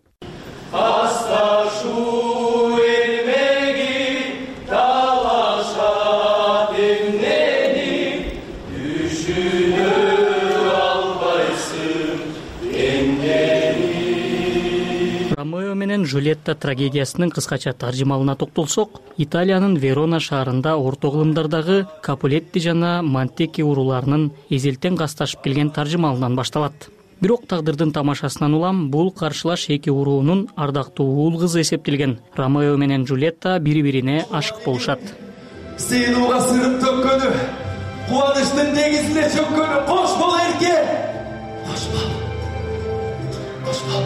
Ромео менен Джульетта трагедиясынын кыскача таржымалына токтолсок, Италиянын Верона шаарында орто кылымдардагы Капулетти жана Монтеки урууларынын эзелтен касташып келген таржымалынан башталат. Бирок тагдырдын тамашасынан улам бул каршылаш эки уруунун ардактуу уул кызы эсептелген Ромео менен Джульетта бири-бирине ашык болушат. Сыйлууга сырып төккөнү, кубанычтын негизине чөккөнү кош бол эрке. Кош бол. Кош бол.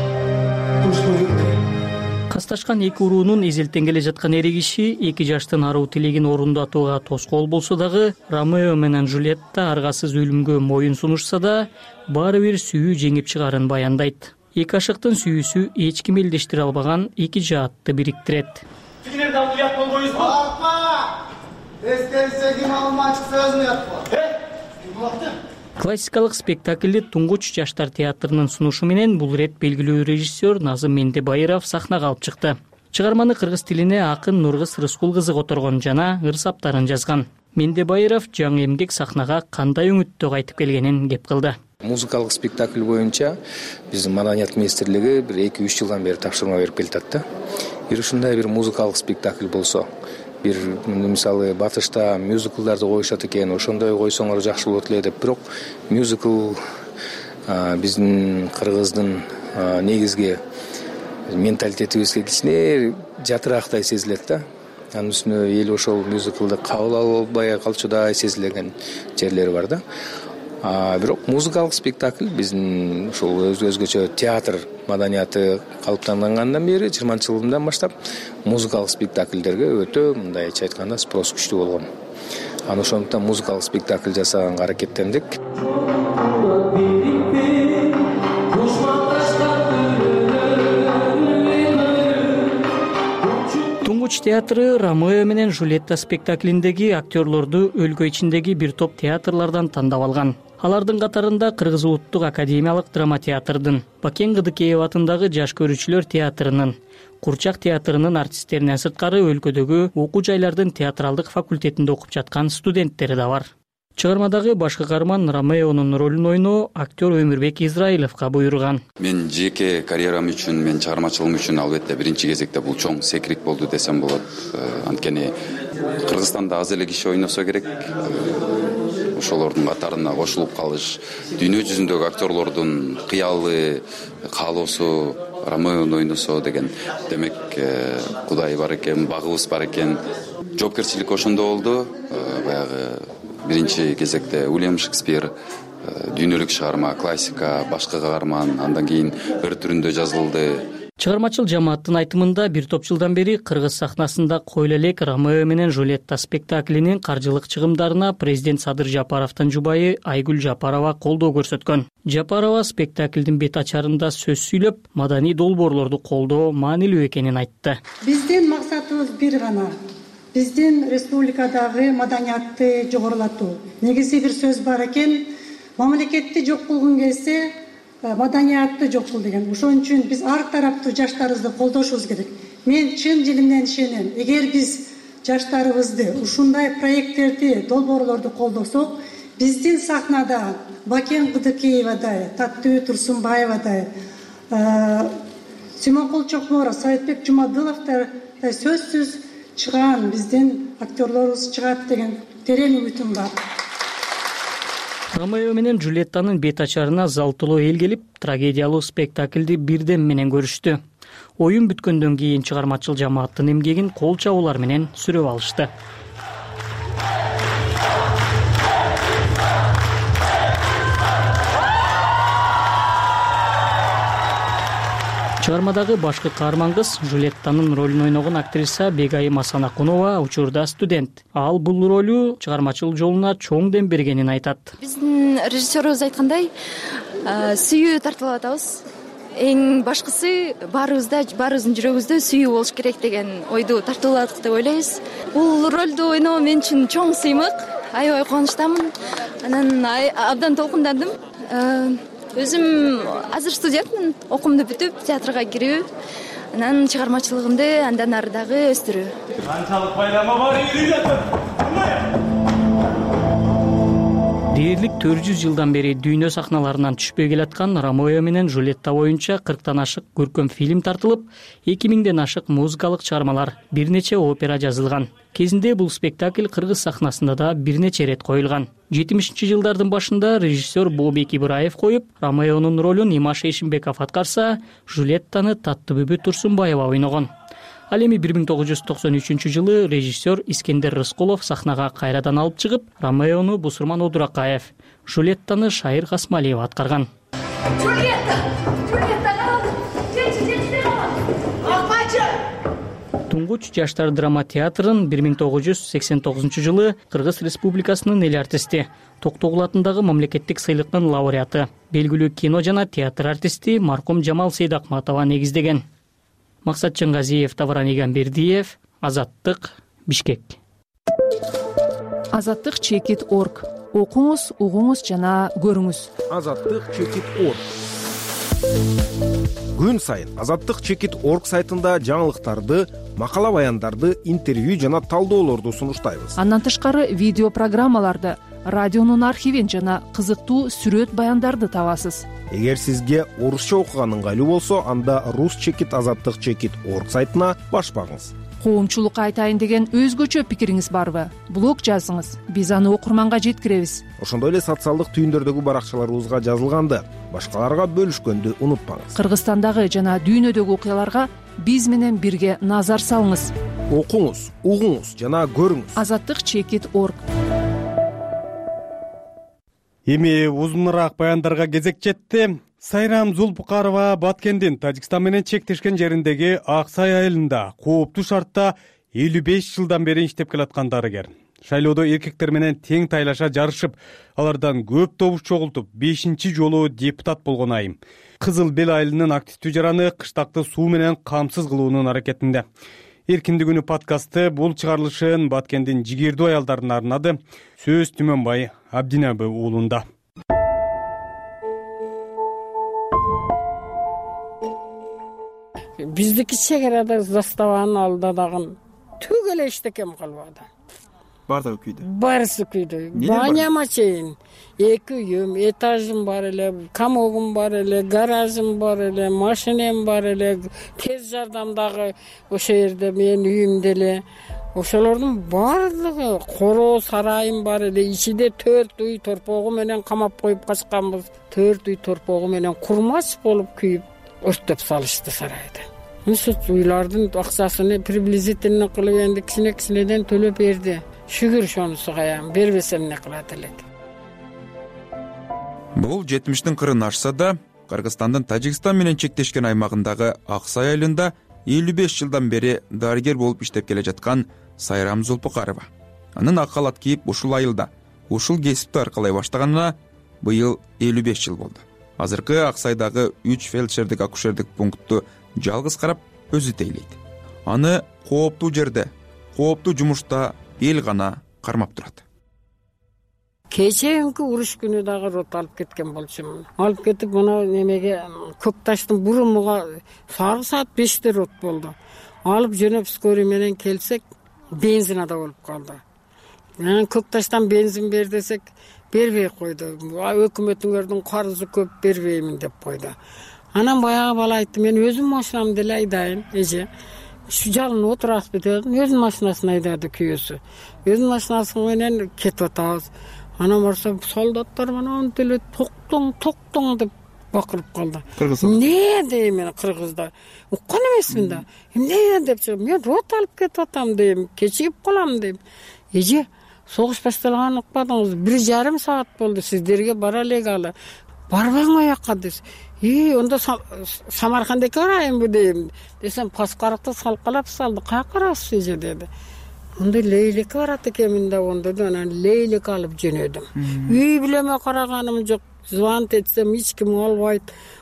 Касташкан эки уруунун эзелтен келе жаткан эри киши эки жаштын аруу тилегин орундатууга тоскоол болсо дагы Ромео менен Джульетта аргасыз өлүмгө моюн сунушса да, баары бир сүйүү жеңип чыгарын баяндайт. Эки ашыктын сүйүүсү эч ким элдештире албаган эки жаатты бириктирет. Тигилерди алып уят болбойбузбу? Акпа! Эскерсе ким алмачы сөзүн ятпа. Э? Классикалык спектакльди Туңгуч жаштар театрынын сунушу менен бул ирет белгилүү режиссер Назым Мендебайыров сахнага алып чыкты. Чыгарманы кыргыз тилине акын Нургыз Рыскул кызы которгон жана ырсаптарын жазган. Мендебайыров жаңы эмгек сахнага кандай үмүттө кайтып келгенин кеп кылды. Музыкалык спектакль боюнча биздин маданият министрлиги бир эки үч жылдан бери тапшырма берип келатат да. Бир ушундай бир музыкалык спектакль болсо, бир мисалы батышта мюзиклдарды коюшат экен, ошондой койсоңор жакшы болот эле деп. Бирок мюзикл биздин кыргыздын негизги менталитетибизге кичине жатыраактай сезилет да. Анын үстүнө эл ошол мюзиклды кабыл албай калчудай сезилген жерлери бар да. Бирок музыкалык спектакль биздин ушул өзгөчө театр маданияты калыптангандан бери жыйырманчы жылдан баштап музыкалык спектакльдерге өтө мындайча айтканда спрос күчтүү болгон. Аны ошондуктан музыкалык спектакль жасаганга аракеттендик. Туңгуч театры Ромео менен Жульетта спектаклиндеги актерлорду өлкө ичиндеги бир топ театрлардан тандап алган. Алардын катарында Кыргыз улуттук академиялык драма театрдын, Бакен Кыдыкеев атындагы жаш көрүүчүлөр театрынын, Курчак театрынын артисттеринен сырткары өлкөдөгү окуу жайлардын театралдык факультетинде окуп жаткан студенттери да бар. Чыгармадагы башкы каарман Ромеонун ролун ойноо актер Өмүрбек Израиловго буйруган. Мен жеке карьерам үчүн, мен чыгармачылыгым үчүн албетте биринчи кезекте бул чоң секирик болду десем болот. Анткени Кыргызстанда аз эле киши ойносо керек. Ошолордун катарына кошулуп калыш, дүйнө жүзүндөгү актерлордун кыялы, каалоосу Ромеону ойносо деген. Демек, Кудай бар экен, багыбыз бар экен. Жоопкерчилик ошондо болду. Баягы биринчи кезекте Уильям Шекспир, дүйнөлүк чыгарма, классика, башкы каарман, андан кийин ыр түрүндө жазылды. Чыгармачыл жамааттын айтымында бир топ жылдан бери Кыргыз сахнасында койла элек Ромео менен Жульетта спектаклинин каржылык чыгымдарына президент Садыр Жапаровдун жубайы Айгүл Жапарова колдоо көрсөткөн. Жапарова спектаклдин бет ачарында сөз сүйлөп, маданий долбоорлорду колдоо маанилүү экенин айтты. Биздин максатыбыз бир гана. Биздин республикадагы маданиятты жогорулатуу. Негизи бир сөз бар экен, мамлекетти жок кылгың келсе, маданиятты жок кыл деген. Ошон үчүн биз ар тараптуу жаштарыбызды колдошубуз керек. Мен чын дилимден ишенем. Эгер биз жаштарыбызды ушундай проекттерди, долбоорлорду колдосок, биздин сахнада Бакен Кыдыкеевадай, Таттыбү Турсунбаевадай, Симонкул Чокморов, Саатбек Жумадыловдор сөзсүз чыган биздин актерлорубуз чыгат деген терең үмүтүм бар. Ромео менен Жульеттанын бет ачарына зал толо эл келип, трагедиялуу спектаклди бирден менен көрүштү. Оюн бүткөндөн кийин чыгармачыл жамааттын эмгегин кол чабуулар менен сүрөп алышты. Чыгармадагы башкы каарман кыз Жульеттанын ролун ойногон актриса Бегайым Асанакунова учурда студент. Ал бул ролу чыгармачыл жолуна чоң дем бергенин айтат. Биздин режиссерубуз айткандай, сүйүү тартылып атабыз. Эң башкысы баарыбызда, баарыбыздын жүрөгүбүздө сүйүү болуш керек деген ойду тартууладык деп ойлойбуз. Бул ролду ойноо мен үчүн чоң сыймык. Аябай кубанычтамын. Анан абдан толкундандым. Өзүм азыр студентмин, окуумду бүтүп, театрга кирүү, анан чыгармачылыгымды андан ары дагы өстүрүү. Канчалык байлама бар үйрөнөтүм. Дээрлик төрт жүз жылдан бери дүйнө сахналарынан түшпөй келаткан Ромео менен Жульетта боюнча кырктан ашык көркөм фильм тартылып, эки миңден ашык музыкалык чыгармалар, бир нече опера жазылган. Кезинде бул спектакль Кыргыз сахнасында да бир нече рет коюлган. жетимишинчи жылдардын башында режиссер Болбек Ибраев коюп, Ромеонун ролун Имаш Эшимбеков аткарса, Жульеттаны Таттыбүбү Турсунбаева ойногон. Ал эми бир миң тогуз жүз токсон үчүнчү жылы режиссер Искендер Рыскулов сахнага кайрадан алып чыгып, Ромеону Бусурман Одуракаев, Жулеттаны Шайыр Касмалиева аткарган. Жулетта! Жулетта! Туңгуч жаштар драма театрын бир миң тогуз жүз сексен тогузунчу жылы Кыргыз Республикасынын эл артисти, Токтогул атындагы мамлекеттик сыйлыктын лауреаты, белгилүү кино жана театр артисти маркум Жамал Сейдакматова негиздеген. Максат Чыңгазиев, Тавран Игамбердиев, Азаттык, Бишкек. Азаттык чекит точка орг. Окуңуз, угуңуз жана көрүңүз. Азаттык чекит точка орг. Күн сайын Азаттык чекит точка орг сайтында жаңылыктарды, макала баяндарды, интервью жана талдоолорду сунуштайбыз. Андан тышкары видео программаларды, радионун архивин жана кызыктуу сүрөт баяндарды табасыз. Эгер сизге орусча окуган ыңгайлуу болсо, анда рус чекит азаттык чекит точка орг сайтына баш багыңыз. коомчулукка айтайын деген өзгөчө пикириңиз барбы? Блог жазыңыз, биз аны окурманга жеткиребиз. Ошондой эле социалдык түйүндөрдөгү баракчаларыбызга жазылганды башкаларга бөлүшкөндү унутпаңыз. Кыргызстандагы жана дүйнөдөгү окуяларга биз менен бирге назар салыңыз. Окуңуз, угуңуз жана көрүңүз. азаттык чекит точка орг. Эми узунураак баяндарга кезек жетти. Сайрам Зулпукарова Баткендин Тажикстан менен чектешкен жериндеги Ак Сай айылында кооптуу шартта элүү беш жылдан бери иштеп келаткан дарыгер. Шайлоодо эркектер менен тең тайлаша жарышып, алардан көп добуш чогултуп, бешинчи жолу депутат болгон айым. Кызыл Бел айылынын активдүү жараны кыштакты суу менен камсыз кылуунун аракетинде. Эркиндик күнү подкасты бул чыгарылышын Баткендин жигердүү аялдарына арнады. Сөз Түмөнбай Абдинабы уулунда. Биздики чек арада заставанын алдында дагы түк эле эчтекем калбады. Бардыгы күйдү. Барысы күйдү. Баняма чейин эки үйүм, этажым бар эле, камогум бар эле, гаражым бар эле, машинем бар эле, тез жардамдагы ошо жерде менин үйүм деле. Ошолордун баардыгы короо сарайым бар эле, ичинде төрт үй торпогу менен камап коюп качканбыз. төрт үй торпогу менен курмач болуп күйүп өрттөп салышты сарайды. Ошо уйлардын акчасын приблизительно кылып энди кичине-кичинеден төлөп берди. Шүгүр шонусу каям, бербесем эмне кылат элек. Бул жетимиштин кырын ашса да, Кыргызстандын Тажикстан менен чектешкен аймагындагы Ак Сай айылында элүү беш жылдан бери дарыгер болуп иштеп келе жаткан Сайрам Зулпукарова. Анын ак калат кийип ушул айылда, ушул кесипти аркалай баштаганына быйыл элүү беш жыл болду. Азыркы Ак Сайдагы үч фельдшердик акушердик пунктту жалгыз карап өзү тейлейт. Аны кооптуу жерде, кооптуу жумушта эл гана кармап турат. Кечеинки уруш күнү дагы рот алып кеткен болчумун. Алып кетип мына немеге Көк таштын бурумуга сары саат беште рот болду. Алып жөнөп скорый менен келсек, бензинада болуп калды. Мен Көк таштан бензин бер десек, бербей койду. Өкмөтүңөрдүн карызы көп, бербеймин деп койду. Анан баягы бала айтты, мен өзүм машинамды эле айдайын, эже. Şu жалын отурасызбы дедим, өзүнүн машинасын айдады күйөөсү. Өзүнүн машинасы менен кетип атабыз. Анан барса солдаттар менен деле токтоң, токтоң деп бакырып калды. Эмне дейм мен кыргызда. Уккан эмесмин да. Эмне деп чыгып, мен рот алып кетип атам дейм, кечигип калам дейм. Эже, согуш башталганын укпадыңыз, бир жарым саат болду, сиздерге бара элек. Барбаң аяққа десе. И, онда Самаркандеке барайынбы дейм. Десем, паскаракты салкалап салды. Кайкарасыз эже деди. Онда Лейлекке барат экенмин да, онда да анан Лейлек алып жөнөдүм. Үй билеме караганым жок. Звонт этсем эч ким албайт.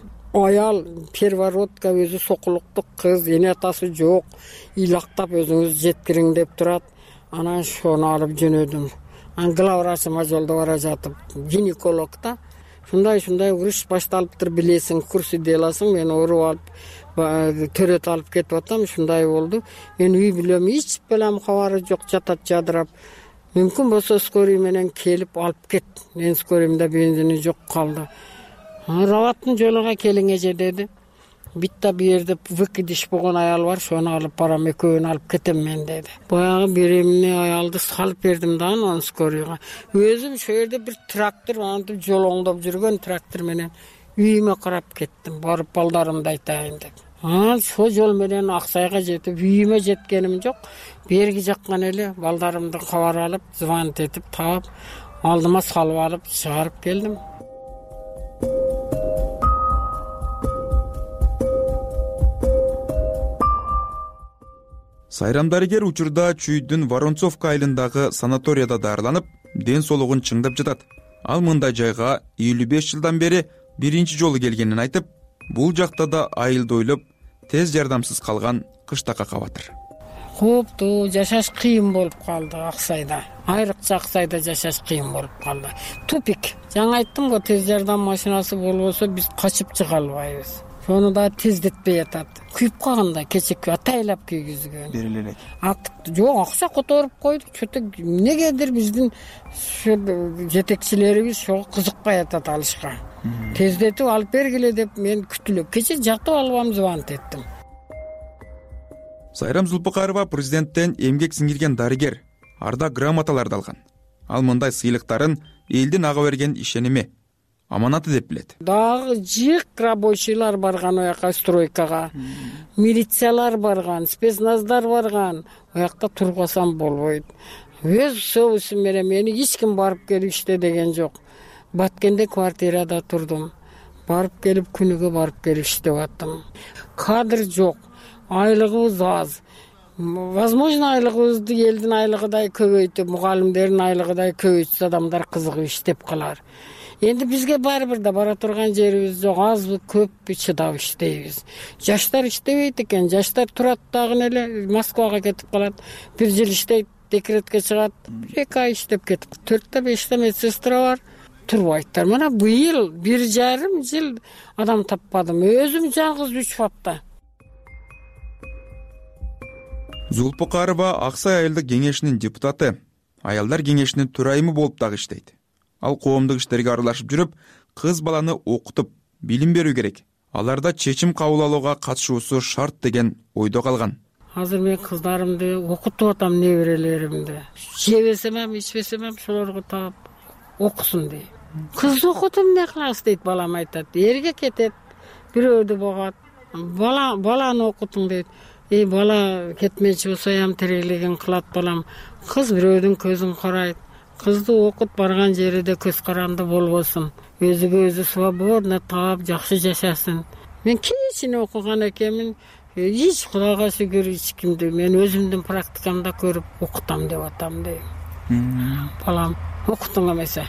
Аял первородка өзү сокулуктук кыз, эне атасы жок. Илактап өзүңүз жеткириң деп турат. Анан шону алып жөнөдүм. Анан главврачыма жолдо бара жатып, гинекологда Шундай-шундай уруш башталыптыр, билесиң, курсы аласың, мен ооруп алып, төрөт алып кетип атам, шундай болду. Мен үй билем, эч белем кабары жок, жатат жадырап. Мүмкүн болсо скорый менен келип алып кет. Мен скорыйымда бензини жок калды. Раваттын жолуга келиң эже деди. Битта бир жерде выкидиш болгон аял бар, шону алып барам, экөөнү алып кетем мен деди. Баягы беремни аялды салып бердим да анын скорыйга. Өзүм ошо жерде бир трактор антип жолоңдоп жүргөн трактор менен үйүмө карап кеттим, барып балдарымды айтайын деп. Анан ошо жол менен Ак Сайга жетип, үйүмө жеткеним жок. Берги жаккан эле балдарымды кабар алып, звонт этип таап, алдыма салып алып чыгарып келдим. Сайрам дарыгер учурда Чүйдүн Воронцовка айылындагы санаторияда дарыланып, ден соолугун чыңдап жатат. Ал мындай жайга элүү беш жылдан бери биринчи жолу келгенин айтып, бул жакта да айылды ойлоп, тез жардамсыз калган кыштакка кабатыр. Кооптуу, жашаш кыйын болуп калды Ак Сайда. Айрыкча Ак Сайда жашаш кыйын болуп калды. Тупик. Жаңа айттым го, тез жардам машинасы болбосо биз качып чыга албайбыз. Сону да тездетпей атат. Күйүп калганда кечек атайлап күйгүзгөн. Бериле элек. Жок, акча которуп койду. Чөтө эмнегедир биздин жетекчилерибиз ошого кызыкпай атат алышка. Тездетип алып бергиле деп мен күтүлөп. Кече жатып албам, звонт эттим. Сайрам Зулпукарова президенттен эмгек сиңирген дарыгер, ардак грамоталарды алган. Ал мындай сыйлыктарын элдин ага берген ишеними, аманаты деп билет. Дагы жык рабочийлар барган ояка стройкага, милициялар барган, спецназдар барган, оякта турбасам болбойт. Өз сөбүсүм менен мени эч ким барып келиште деген жок. Баткенде квартирада турдум. Барып келип күнүгө барып келип иштеп аттым. Кадр жок, айлыгыбыз аз. Возможно, айлыгыбызды элдин айлыгыдай көбөйтүп, мугалимдердин айлыгыдай көбөйтсө адамдар кызыгып иштеп калар. Энди бизге баары бир да бара турган жерибиз жок, азбы, көппү чыдап иштейбиз. Жаштар иштебейт экен, жаштар турат дагы эле Москвага кетип калат. Бир жыл иштейт, декретке чыгат, эки ай иштеп кетип. төрттө беште медсестра бар, турбайттар. Мына быйыл бир жарым жыл адам таппадым. Өзүм жалгыз үч фапта. Зулпукарова Аксай айылдык кеңешинин депутаты, аялдар кеңешинин төрайымы болуп дагы иштейт. Ал коомдук иштерге аралашып жүрүп, кыз баланы окутуп, билим берүү керек. Аларда чечим кабыл алууга катышуусу шарт деген ойдо калган. Азыр мен кыздарымды окутуп атам, неберелеримди. Жебесем эм, ичпесем эм шолорго таап окусун дейм. Кыз окутуп эмне кыласыз дейт, балам айтат. Эрге кетет, бирөөдү богот. Бала баланы окутуң дейт. Эй, бала кетмечи болсо ям тирилигин кылат балам. Кыз бирөөдүн көзүн карайт. Кызды окут, барган жерде көз каранды болбосун. Өзүгө өзү свободно таап жакшы жашасын. Мен кечине окуган экенмин. Эч Кудайга шүгүр эч кимди мен өзүмдүн практикамда көрүп окутам деп атам дейм. Балам, окутуң эмесе.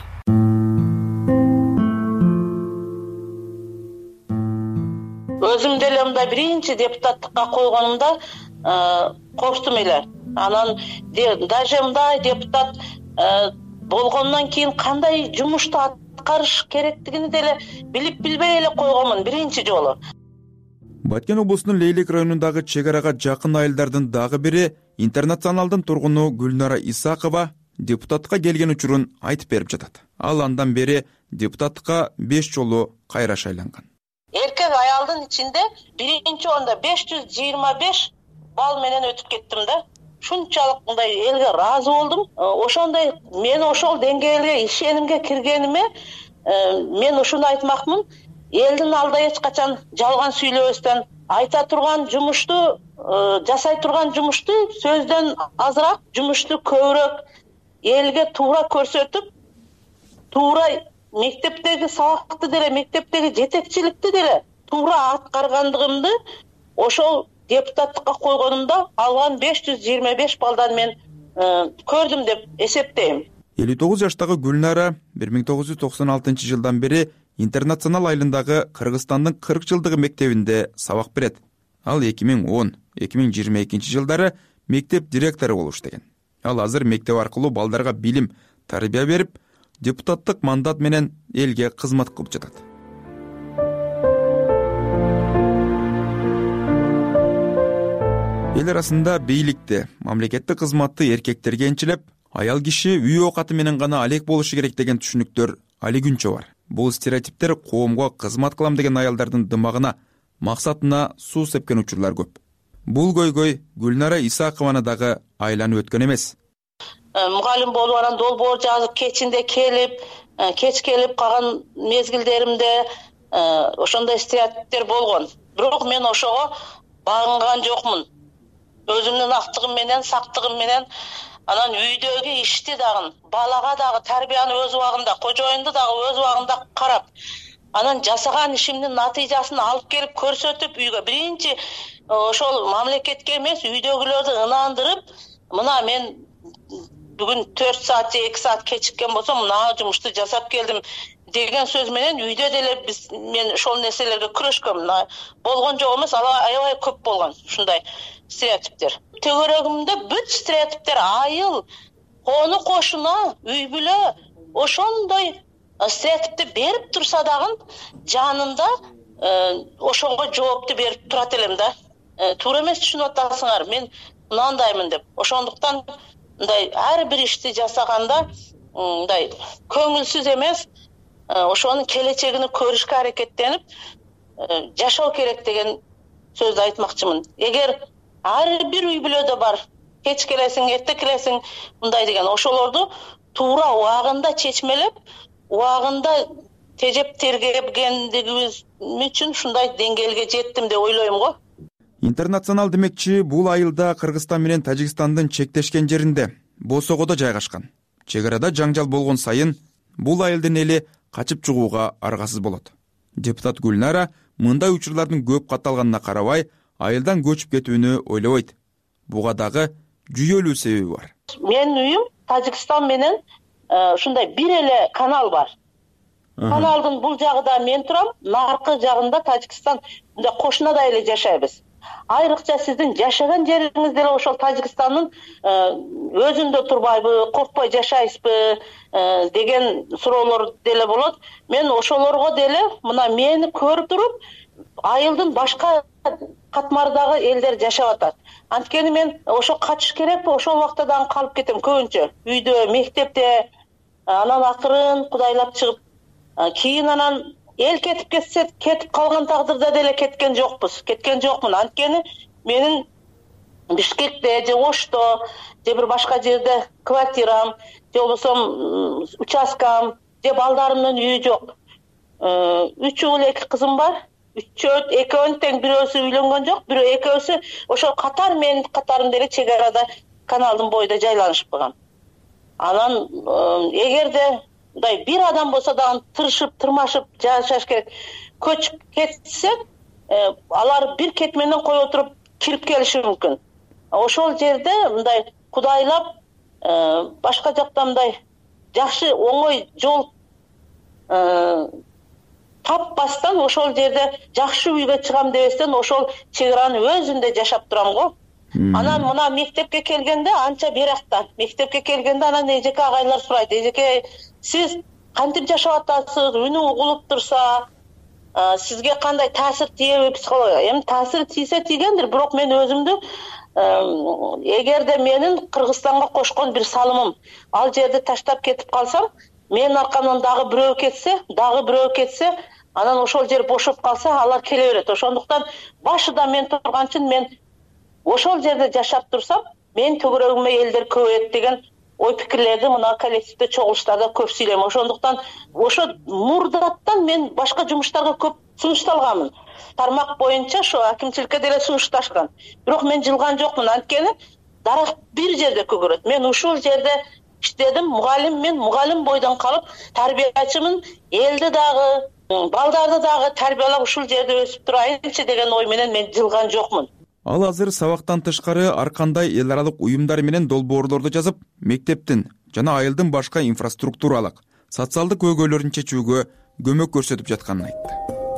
Өзүм деле мындай биринчи депутаттыкка койгонумда коштум эле. Анан даже мындай депутат болгондон кийин кандай жумушту аткарыш керектигини деле билип билбей эле койгонмун биринчи жолу. Баткен облусунун Лейлек районундагы чек арага жакын айылдардын дагы бири интернационалдын тургуну Гүлнара Исакова депутатка келген учурун айтып берип жатат. Ал андан бери депутатка беш жолу кайра шайланган. Эркек аялдын ичинде биринчи орунда беш жүз жыйырма беш балл менен өтүп кеттим да. Шунчалык мындай элге ыраазы болдум. Ошондой мен ошол деңгээлге ишенимге киргениме мен ушуну айтмакмын. Элдин алдында эч качан жалган сүйлөбөстөн, айта турган жумушту, жасай турган жумушту сөздөн азыраак, жумушту көбүрөөк элге туура көрсөтүп, туура мектептеги сабакты деле, мектептеги жетекчиликти деле туура аткаргандыгымды ошол депутаттыкка койгонумда алган беш жүз жыйырма беш балдан мен көрдүм деп эсептейм. элүү тогуз жаштагы Гүлнара бир миң тогуз жүз токсон алтынчы жылдан бери Интернационал айылындагы Кыргызстандын кырк жылдыгы мектебинде сабак берет. Ал эки миң он — эки миң жыйырма экинчи жылдары мектеп директору болуп иштеген. Ал азыр мектеп аркылуу балдарга билим, тарбия берип, депутаттык мандат менен элге кызмат кылып жатат. Эл арасында бийликте, мамлекеттик кызматты эркектерге энчилеп, аял киши үй оокаты менен гана алек болушу керек деген түшүнүктөр али күнчө бар. Бул стереотиптер коомго кызмат кылам деген аялдардын дымагына, максатына суу сепкен учурлар көп. Бул көйгөй Гүлнара Исакованы дагы айланып өткөн эмес. Мугалим болуп анан долбоор жазып, кечинде келип, кеч келип калган мезгилдеримде ошондой стереотиптер болгон. Бирок мен ошого багынган жокмун. Өзүмдүн актыгым менен, сактыгым менен анан үйдөгү ишти дагы, балага дагы тарбияны өз убагында, кожоюнду дагы өз убагында карап, анан жасаган ишимдин натыйжасын алып келип көрсөтүп, үйгө биринчи ошол мамлекетке эмес, үйдөгүлөрдү ынандырып, мына мен бүгүн төрт саат же эки саат кечиккен болсом, мына жумушту жасап келдим деген сөз менен үйдө деле биз мен ошол нерселерге күрөшкөм. Болгон жок эмес, аябай көп болгон ушундай стереотиптер. Төгөрөгүмдө бүт стереотиптер айыл, кону кошуна, үй бүлө ошондой стереотипти берип турса дагы жанында ошого жоопту берип турат элем да. Туура эмес түшүнүп атасыңар, мен мындаймын деп. Ошондуктан мындай ар бир ишти жасаганда мындай көңүлсүз эмес, ошонун келечегин көрүшкө аракеттенип жашоо керек деген сөздү айтмакчымын. Эгер ар бир үй бүлөдө бар. Кеч келесиң, эрте келесиң, мындай деген. Ошолорду туура убагында чечмелеп, убагында тежеп тергегендигибиз үчүн ушундай деңгээлге жеттим деп ойлойм го. Интернационал демекчи бул айылда Кыргызстан менен Тажикстандын чектешкен жеринде Босогодо жайгашкан. Чек арада жаңжал болгон сайын бул айылдын эли качып чыгууга аргасыз болот. Депутат Гүлнара мындай учурлардын көп катталганына карабай, айылдан көчүп кетүүнү ойлобойт. Буга дагы жүйөлүү себеби бар. Менин үйүм Тажикстан менен ушундай бир эле канал бар. Каналдын бул жагында мен турам, наркы жагында Тажикстан, мындай кошунада эле жашайбыз. Айрыкча сиздин жашаган жериңиз деле ошол Тажикстандын өзүндө турбайбы, коркпой жашайсызбы деген суроолор деле болот. Мен ошолорго деле мына мени көрүп туруп, айылдын башка катмардагы элдер жашап атат. Анткени мен ошо качыш керекпи, ошол убакта дагы калып кетем көбүнчө. Үйдө, мектепте, анан акырын кудайлап чыгып, кийин анан эл кетип кетсе, кетип калган тагдырда деле кеткен жокпуз. Кеткен жокмун. Анткени менин Бишкекте, же Ошто, же бир башка жерде квартирам, же болбосо участкам, же балдарымдын үйү жок. Үч уул, эки кызым бар. Үчөө, экөөнүн тең бирөөсү үйлөнгөн жок, бирөө экөөсү ошо катар менин катарым деле чек арада каналдын боюда жайланышып калган. Анан эгерде мындай бир адам болсо дагы тырышып, тырмашып жашаш керек. Көчүп кетсе, алар бир кет менен кое туруп кирип келиши мүмкүн. Ошол жерде мындай кудайлап, башка жакта мындай жакшы оңой жол таппастан ошол жерде жакшы үйгө чыгам дебестен ошол чек аранын өзүндө жашап турам го. Анан мына мектепке келгенде анча биракта. Мектепке келгенде анан эжеке агайлар сурайт. Эжеке, сиз кантип жашап атасыз? Үнүң угулуп турса, сизге кандай таасир тийеби психология? Эми таасир тийсе тийгендир, бирок мен өзүмдү эгерде менин Кыргызстанга кошкон бир салымым ал жерди таштап кетип калсам, менин аркамдан дагы бирөө кетсе, дагы бирөө кетсе, анан ошол жер бошоп калса, алар келе берет. Ошондуктан башында мен турганчын мен ошол жерде жашап турсам, мен төгөрөгүмө элдер көбөйөт деген ой пикирлерди мына коллективдеги чогулуштарда көп сүйлөйм. Ошондуктан ошо мурдаттан мен башка жумуштарга көп сунушталганмын. Тармак боюнча ошо акимчиликке деле сунушташкан. Бирок мен жылган жокмун, анткени дарак бир жерде көгөрөт. Мен ушул жерде иштедим, мугалим, мен мугалим бойдон калып, тарбиячымын, элди дагы, балдарды дагы тарбиялап ушул жерде өсүп турайынчы деген ой менен мен жылган жокмун. Ал азыр сабактан тышкары ар кандай эл аралык уюмдар менен долбоорлорду жазып, мектептин жана айылдын башка инфраструктуралык, социалдык көйгөйлөрүн чечүүгө көмөк көрсөтүп жатканын айтты.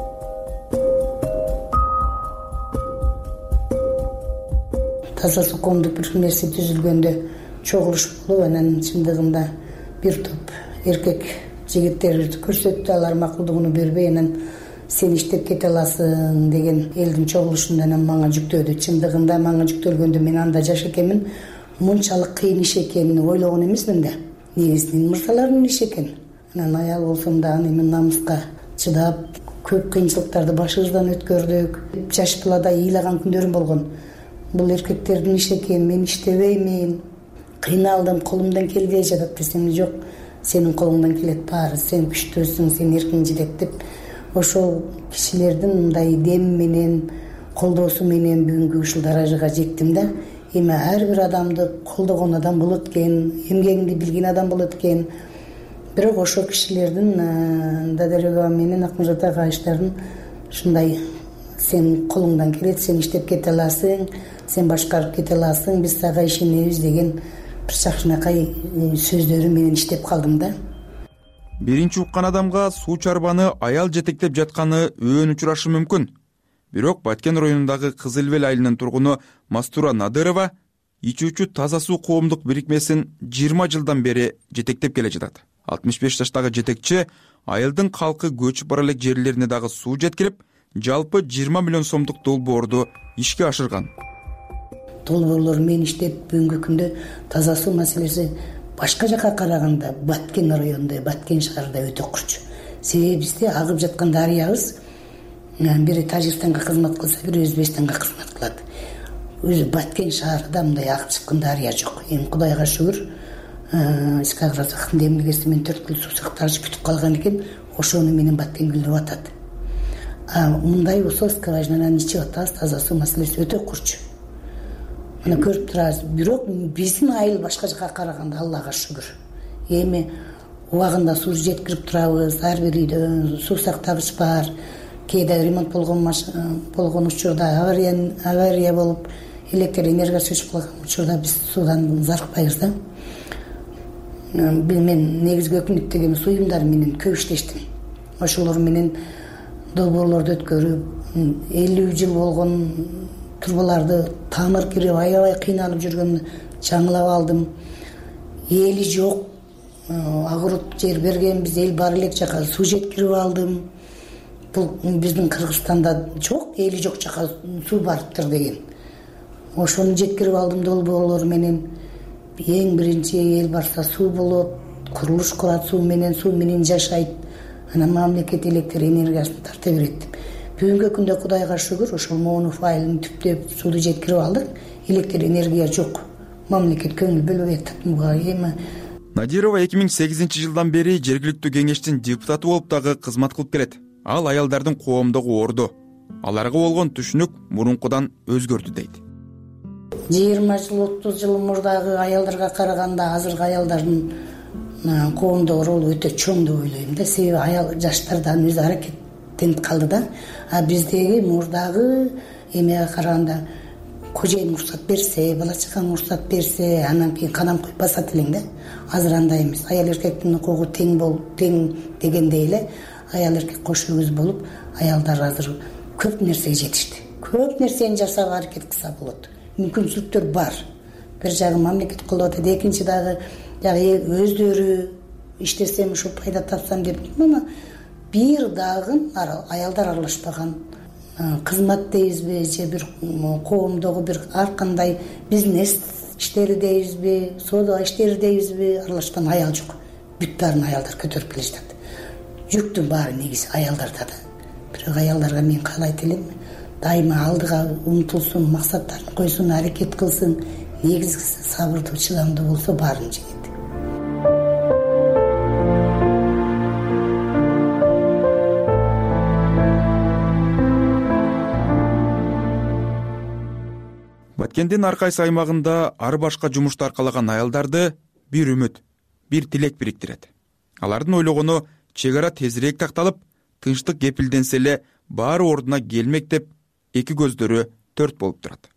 Таза суу коомдук бирикмеси түзүлгөндө чогулуш болуп, анан чындыгында бир топ эркек жигиттерди көрсөттү, алар макулдугун бербей, анан сен иштеп кете аласың деген элдин чогулушунда анан мага жүктөдү. Чындыгында мага жүктөлгөндө мен анда жаш экенмин, мынчалык кыйын иш экенин ойлогон эмесмин да. Негизинен мырзалардын иши экен. Анан аял болсом дагы эми намыска чыдап, көп кыйынчылыктарды башыбыздан өткөрдүк. Жаш балада ыйлаган күндөрүм болгон. Бул эркектердин иши экен, мен иштебеймин, кыйналдым, колумдан келбей жатат десем, жок, сенин колуңдан келет баары, сен күчтүүсүң, сен эркиң жетет деп ошол кишилердин мындай дем менен, колдоосу менен бүгүнкү ушул даражага жеттим да. Эми ар бир адамды колдогон адам болот экен, эмгегинди билген адам болот экен. Бирок ошол кишилердин Дадарова менен Акмурзат агайыштардын ушундай сен колуңдан келет, сен иштеп кете аласың, сен башкарып кете аласың, биз сага ишенебиз деген бир жакшынакай сөздөрү менен иштеп калдым да. Биринчи уккан адамга суу чарбаны аял жетектеп жатканы өөн учурашы мүмкүн. Бирок Баткен районундагы Кызыл Бел айылынын тургуну Мастура Надырова ичүүчү таза суу коомдук бирикмесин жыйырма жылдан бери жетектеп келе жатат. алтымыш беш жаштагы жетекчи айылдын калкы көчүп бара элек жерлерине дагы суу жеткирип, жалпы жыйырма миллион сомдук долбоорду ишке ашырган. Долбоорлор мен иштеп бүгүнкү күндө таза суу маселеси башка жака караганда Баткен районунда, Баткен шаарында өтө курч. Себеби бизде агып жаткан дарыябыз бири Тажикстанга кызмат кылса, бири Өзбекстанга кызмат кылат. өзү Баткен шаарында мындай агып чыккан дарыя жок. Эми Кудайга шүгүр, Исхак Разактын демилгеси менен төрт күн суу сактагыч бүтүп калган экен. Ошону менен Баткен гүлдөп атат. А мындай усол скважинадан ичип атабыз, таза суу маселеси өтө курч. Мына көрүп турабыз. Бирок биздин айыл башка жака караганда Аллага шүгүр. Эми убагында суу жеткирип турабыз. Ар бир үйдө суу сактагыч бар. Кээде ремонт болгон болгон учурда авария авария болуп электр энергиясы өчүп калган учурда биз суудан зарыкпайбыз да. Мен негизги өкмөттөгү суу уюмдары менен көп иштештим. Ошолор менен долбоорлорду өткөрүп, элүү жыл болгон турбаларды тамыр кирип аябай кыйналып жүргөн жаңылап алдым. Эли жок, агурут жер бергенбиз, эл бар элек жака суу жеткирип алдым. Бул биздин Кыргызстанда жок, эли жок жака суу барыптыр деген. Ошону жеткирип алдым долбоорлор менен. Эң биринчи эл барса суу болот, курулуш курат суу менен, суу менен жашайт. Анан мамлекет электр энергиясын тарта берет. Бүгүнкү күндө Кудайга шүгүр, ошол Моунов айылын түптөп сууду жеткирип алдык. Электр энергия жок. Мамлекет көңүл бөлбөй атат буга. Эми Надирова эки миң сегизинчи жылдан бери жергиликтүү кеңештин депутаты болуп дагы кызмат кылып келет. Ал аялдардын коомдогу орду, аларга болгон түшүнүк мурункудан өзгөрдү дейт. жыйырма жыл, отуз жыл мурдагы аялдарга караганда азыркы аялдардын коомдогу ролу өтө чоң деп ойлойм да. Себеби аял жаштардан өзү аракеттенип калды да. А биздеги мурдагы эмеге караганда кожоюн уруксат берсе, бала чакаң уруксат берсе, анан кийин канам коюп басат элең да. Азыр андай эмес. Аял эркектин укугу тең бол, тең дегендей эле аял эркек кош өгүз болуп, аялдар азыр көп нерсеге жетишти. Көп нерсени жасаага аракет кылса болот. Мүмкүнчүлүктөр бар. Бир жагы мамлекет колдоп атат, экинчи дагы жагы өздөрү иштесем ушу пайда тапсам деп. Мына бир дагы аялдар аралашпаган кызмат дейбизби, же бир коомдогу бир ар кандай бизнес иштери дейбизби, соода иштери дейбизби, аралашкан аял жок. Бүт баарын аялдар көтөрүп келе жатат. Жүктүн баары негизи аялдарда да. Бирок аялдарга мен каалайт элем, дайыма алдыга умтулсун, максаттарын койсун, аракет кылсын. Негизгиси сабырдуу, чыдамдуу болсо баарын жеңет. Баткендин ар кайсы аймагында ар башка жумушту аркалаган аялдарды бир үмүт, бир тилек бириктирет. Алардын ойлогону чек ара тезирээк такталып, тынчтык кепилденсе эле баары ордуна келмек деп эки көздөрү төрт болуп турат.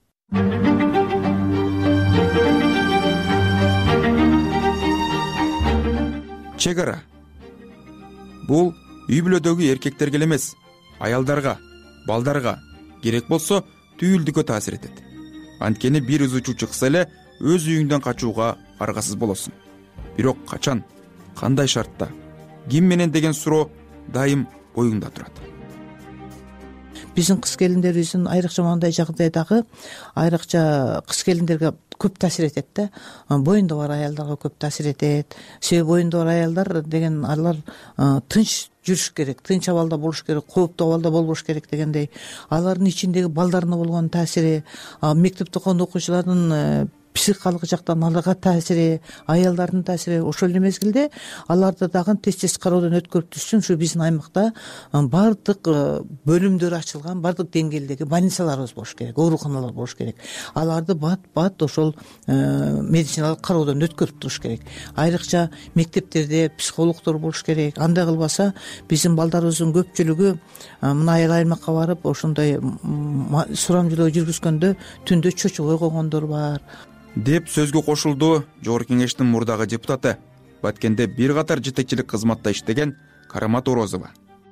Чек ара бул үй бүлөдөгү эркектерге эле эмес, аялдарга, балдарга керек болсо түйүлдүккө таасир этет. Анткени бир ызычуу чыкса эле өз үйүңдөн качууга аргасыз болосуң. Бирок качан, кандай шартта, ким менен деген суроо дайым оюңда турат. Биздин кыз келиндерибиздин айрыкча мындай жагдайдагы айрыкча кыз келиндерге көп таасир этет да. Боюнда бар аялдарга көп таасир этет. Себеби боюнда бар аялдар деген алар тынч жүрүш керек, тынч абалда болуш керек, кооптуу абалда болбош керек дегендей. Алардын ичиндеги балдарына болгон таасири, мектепте окуган окуучулардын психикалык жактан аларга таасири, аялдардын таасири, ошол эле мезгилде аларды дагы тез тез кароодон өткөрүп түшсүн. Ушу биздин аймакта баардык бөлүмдөр ачылган, баардык деңгээлдеги больницаларыбыз болуш керек, ооруканалар болуш керек. Аларды бат бат ошол медициналык кароодон өткөрүп туруш керек. Айрыкча мектептерде психологдор болуш керек. Андай кылбаса биздин балдарыбыздын көпчүлүгү мына айыл аймакка барып ошондой сурамжылоо жүргүзгөндө түндө чочубой койгондор бар деп сөзгө кошулду Жогорку Кеңештин мурдагы депутаты, Баткенде бир катар жетекчилик кызматта иштеген Карамат Орозова.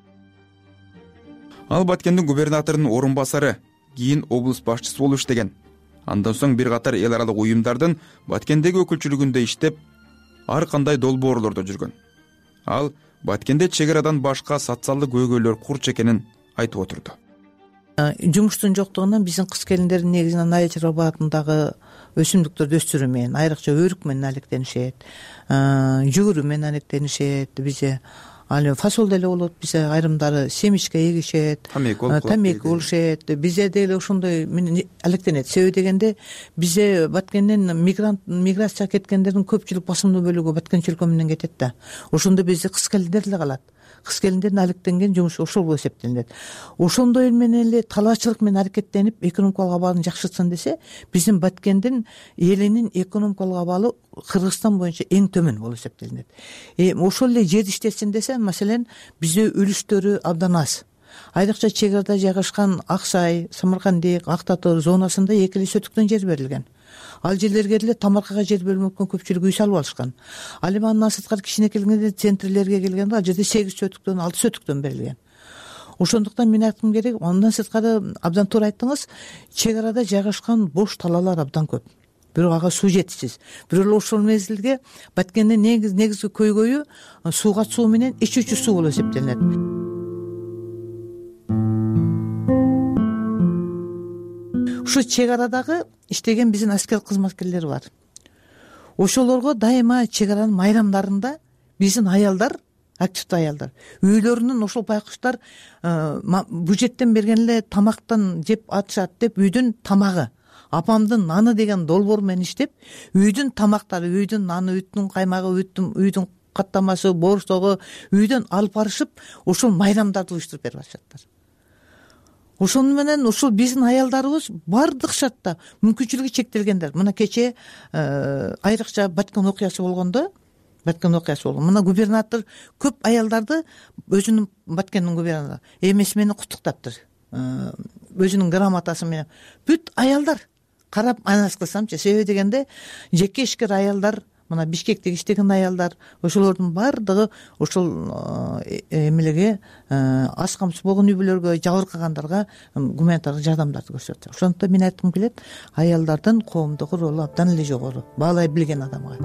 Ал Баткендин губернаторунун орун басары, кийин облус башчысы болуп иштеген. Андан соң бир катар эл аралык уюмдардын Баткендеги өкүлчүлүгүндө иштеп, ар кандай долбоорлордо жүргөн. Ал Баткенде чек арадан башка социалдык көйгөйлөр курч экенин айтып отурду. Жумуштун жоктугунан биздин кыз келиндердин негизинен айыл чарбаатындагы өсүмдүктөрдү өстүрүү менен, айрыкча өрүк менен алектенишет, жүгүрүү менен алектенишет. Бизде ал эми фасол деле болот, бизе айрымдары семечке эгишет, тамеки болушет. Бизе деле ошондой менен алектенет. Себеби дегенде бизе Баткенден мигрант миграция кеткендердин көпчүлүк басымдуу бөлүгү Баткен чөлкө менен кетет да. Ошондо бизде кыз келиндер эле калат. Кыз келиндердин алектенген жумушу ошол болуп эсептелинет. Ошондой менен эле талаачылык менен аракеттенип экономикалык абалын жакшыртсын десе, биздин Баткендин элинин экономикалык абалы Кыргызстан боюнча эң төмөн болуп эсептелинет. Ошол эле жерди иштетсин десе, маселен, бизде үлүстөрү абдан аз. Айрыкча чек арада жайгашкан Аксай, Самаркандик, Ак Татыр зонасында эки эле сотуктан жер берилген. Ал жерлерге деле тамаркага жер берилмей өткөн көпчүлүк үй салып алышкан. Ал эми андан сырткары кичине келгенде центрлерге келгенде ал жерде сегиз сотуктан, алты сотуктан берилген. Ошондуктан мен айткым керек, андан сырткары абдан туура айттыңыз, чек арада жайгашкан бош талаалар абдан көп. Бирок ага суу жетишсиз. Бирок эле ошол мезгилге Баткендин негизги көйгөйү сууга суу менен ичүүчү суу болуп эсептелинет. Ушу чек арадагы иштеген биздин аскер кызматкерлер бар. Ошолорго дайыма чек аранын майрамдарында биздин аялдар, активдүү аялдар, үйлөрүнүн ошол байкуштар бюджеттен берген эле тамактан жеп атышат деп үйдүн тамагы, апамдын наны деген долбоор менен иштеп, үйдүн тамактары, үйдүн наны, үйдүн каймагы, үйдүн каттамасы, борсогу үйдөн алып барышып, ошол майрамдарды уюштуруп берип атышаттар. Ошону менен ушул биздин аялдарыбыз бардык шартта мүмкүнчүлүгү чектелгендер. Мына кече айрыкча Баткен окуясы болгондо, Баткен окуясы болгон. Мына губернатор көп аялдарды өзүнүн Баткендин губернатору эмеси менен куттуктаптыр. Өзүнүн грамотасы менен. Бүт аялдар карап анализ кылсамчы, себеби дегенде жеке ишкер аялдар, мына Бишкекте иштеген аялдар, ошолордун бардыгы ошол эмелеге аз камсыз болгон үй бүлөлөргө, жабыркагандарга гуманитардык жардамдарды көрсөтөт. Ошондуктан мен айткым келет, аялдардын коомдогу ролу абдан эле жогору, баалай билген адамга.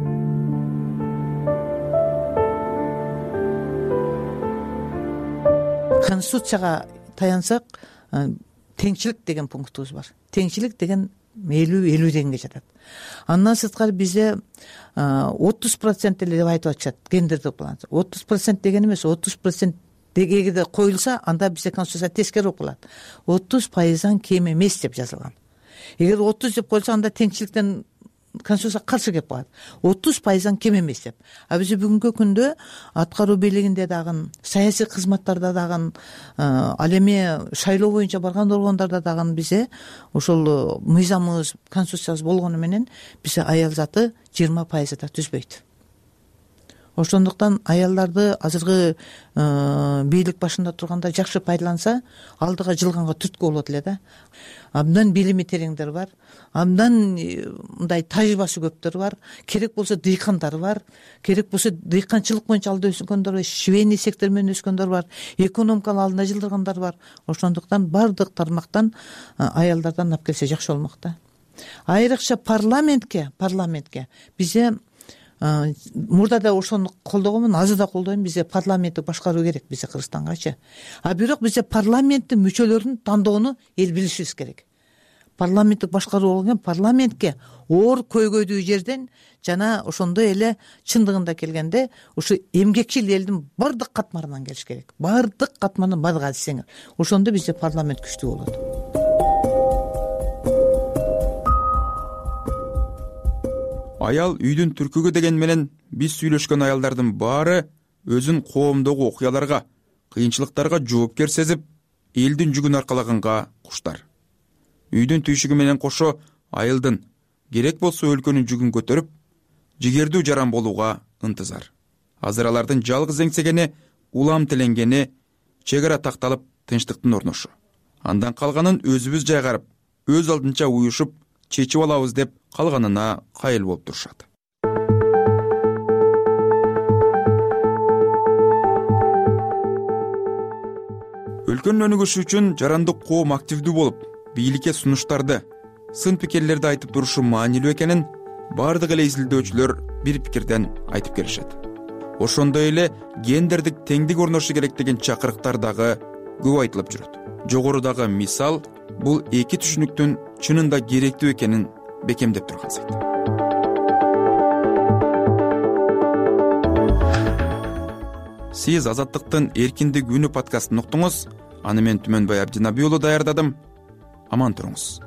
Конституцияга таянсак, теңчилик деген пунктубуз бар. Теңчилик деген элүү элүү дегенге жатат. Андан сырткары бизде отуз процент эле деп айтып атышат, гендердик баланс. отуз процент деген эмес, отуз процент эгерде коюлса, анда бизде конституция тескери болуп калат. отуз пайыздан кем эмес деп жазылган. Эгер отуз деп коюлса, анда теңчиликтен конституция каршы келип калат. отуз пайыздан кем эмес деп. А биз бүгүнкү күндө аткаруу бийлигинде дагы, саясий кызматтарда дагы, ал эми шайлоо боюнча барган органдарда дагы бизе ошол мыйзамыбыз, конституциябыз болгону менен бизе аял заты жыйырма пайызы да түзбөйт. Ошондуктан аялдарды азыркы бийлик башында турганда жакшы пайдаланса, алдыга жылганга түрткү болот эле да. Абдан билими тереңдер бар, абдан мындай тажрыйбасы көптөр бар, керек болсо дыйкандар бар, керек болсо дыйканчылык боюнча алда өскөндөр бар, швейный сектор менен өскөндөр бар, экономиканы алдына жылдыргандар бар. Ошондуктан бардык тармактан аялдардан алып келсе жакшы болмок да. Айрыкча парламентке, парламентке бизде мурда да ошону колдогонмун, азыр да колдойм, бизде парламентти башкаруу керек бизде Кыргызстангачы. А бирок бизде парламенттин мүчөлөрүн тандоону эл билишибиз керек. Парламенттик башкаруу болгон парламентке оор көйгөйдүү жерден жана ошондой эле чындыгында келгенде ушу эмгекчил элдин бардык катмарынан келиш керек. Бардык катмарынан бардык адисеңер. Ошондо бизде парламент күчтүү болот. Аял үйдүн түркүгү деген менен биз сүйлөшкөн аялдардын баары өзүн коомдогу окуяларга, кыйынчылыктарга жоопкер сезип, элдин жүгүн аркалаганга куштар. Үйдүн түйшүгү менен кошо айылдын, керек болсо өлкөнүн жүгүн көтөрүп, жигердүү жаран болууга ынтызар. Азыр алардын жалгыз эңсегени, улам тиленгени чек ара такталып, тынчтыктын орношу. Андан калганын өзүбүз жайгарып, өз алдынча уюшуп, чечип алабыз деп калганына кайыл болуп турушат. Өлкөнүн өнүгүшү үчүн жарандык коом активдүү болуп, бийликке сунуштарды, сын пикирлерди айтып турушу маанилүү экенин бардык эле изилдөөчүлөр бир пикирден айтып келишет. Ошондой эле гендердик теңдик орношу керек деген чакырыктар дагы көп айтылып жүрөт. Жогорудагы мисал бул эки түшүнүктүн чынында керектүү экенин бекемдеп турган сайт. сиз Азаттыктын эркиндик үнү подкастын уктуңуз. Аны мен Түмөнбай Абдинабий уулу даярдадым. Аман туруңуз.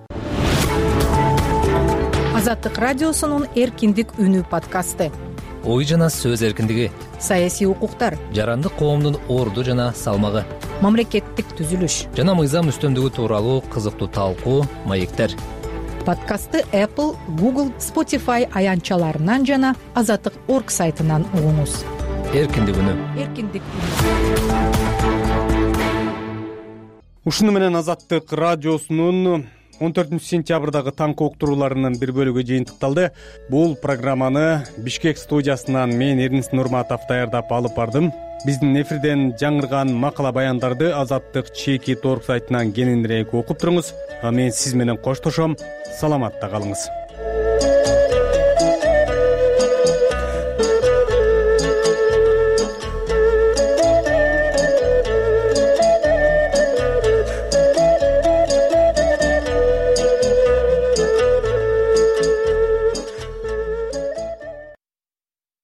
Азаттык радиосунун эркиндик үнү подкасты. Ой жана сөз эркиндиги, саясий укуктар, жарандык коомдун орду жана салмагы, мамлекеттик түзүлүш жана мыйзам үстөмдүгү тууралуу кызыктуу талкуу, маектер. Подкастты Apple, Google, Spotify аянтчаларынан жана азаттык точка орг сайтынан угуңуз. Эркиндик үнү. Эркиндик үнү. Ушуну менен Азаттык радиосунун он төртүнчү сентябрдагы таңкы уктурууларынын бир бөлүгү жыйынтыкталды. Бул программаны Бишкек студиясынан мен Эрнис Нурматов даярдап алып бардым. Биздин эфирден жаңырган макала баяндарды Азаттык точка орг сайтынан кененирээк окуп туруңуз. А мен сиз менен коштошом. Саламатта калыңыз.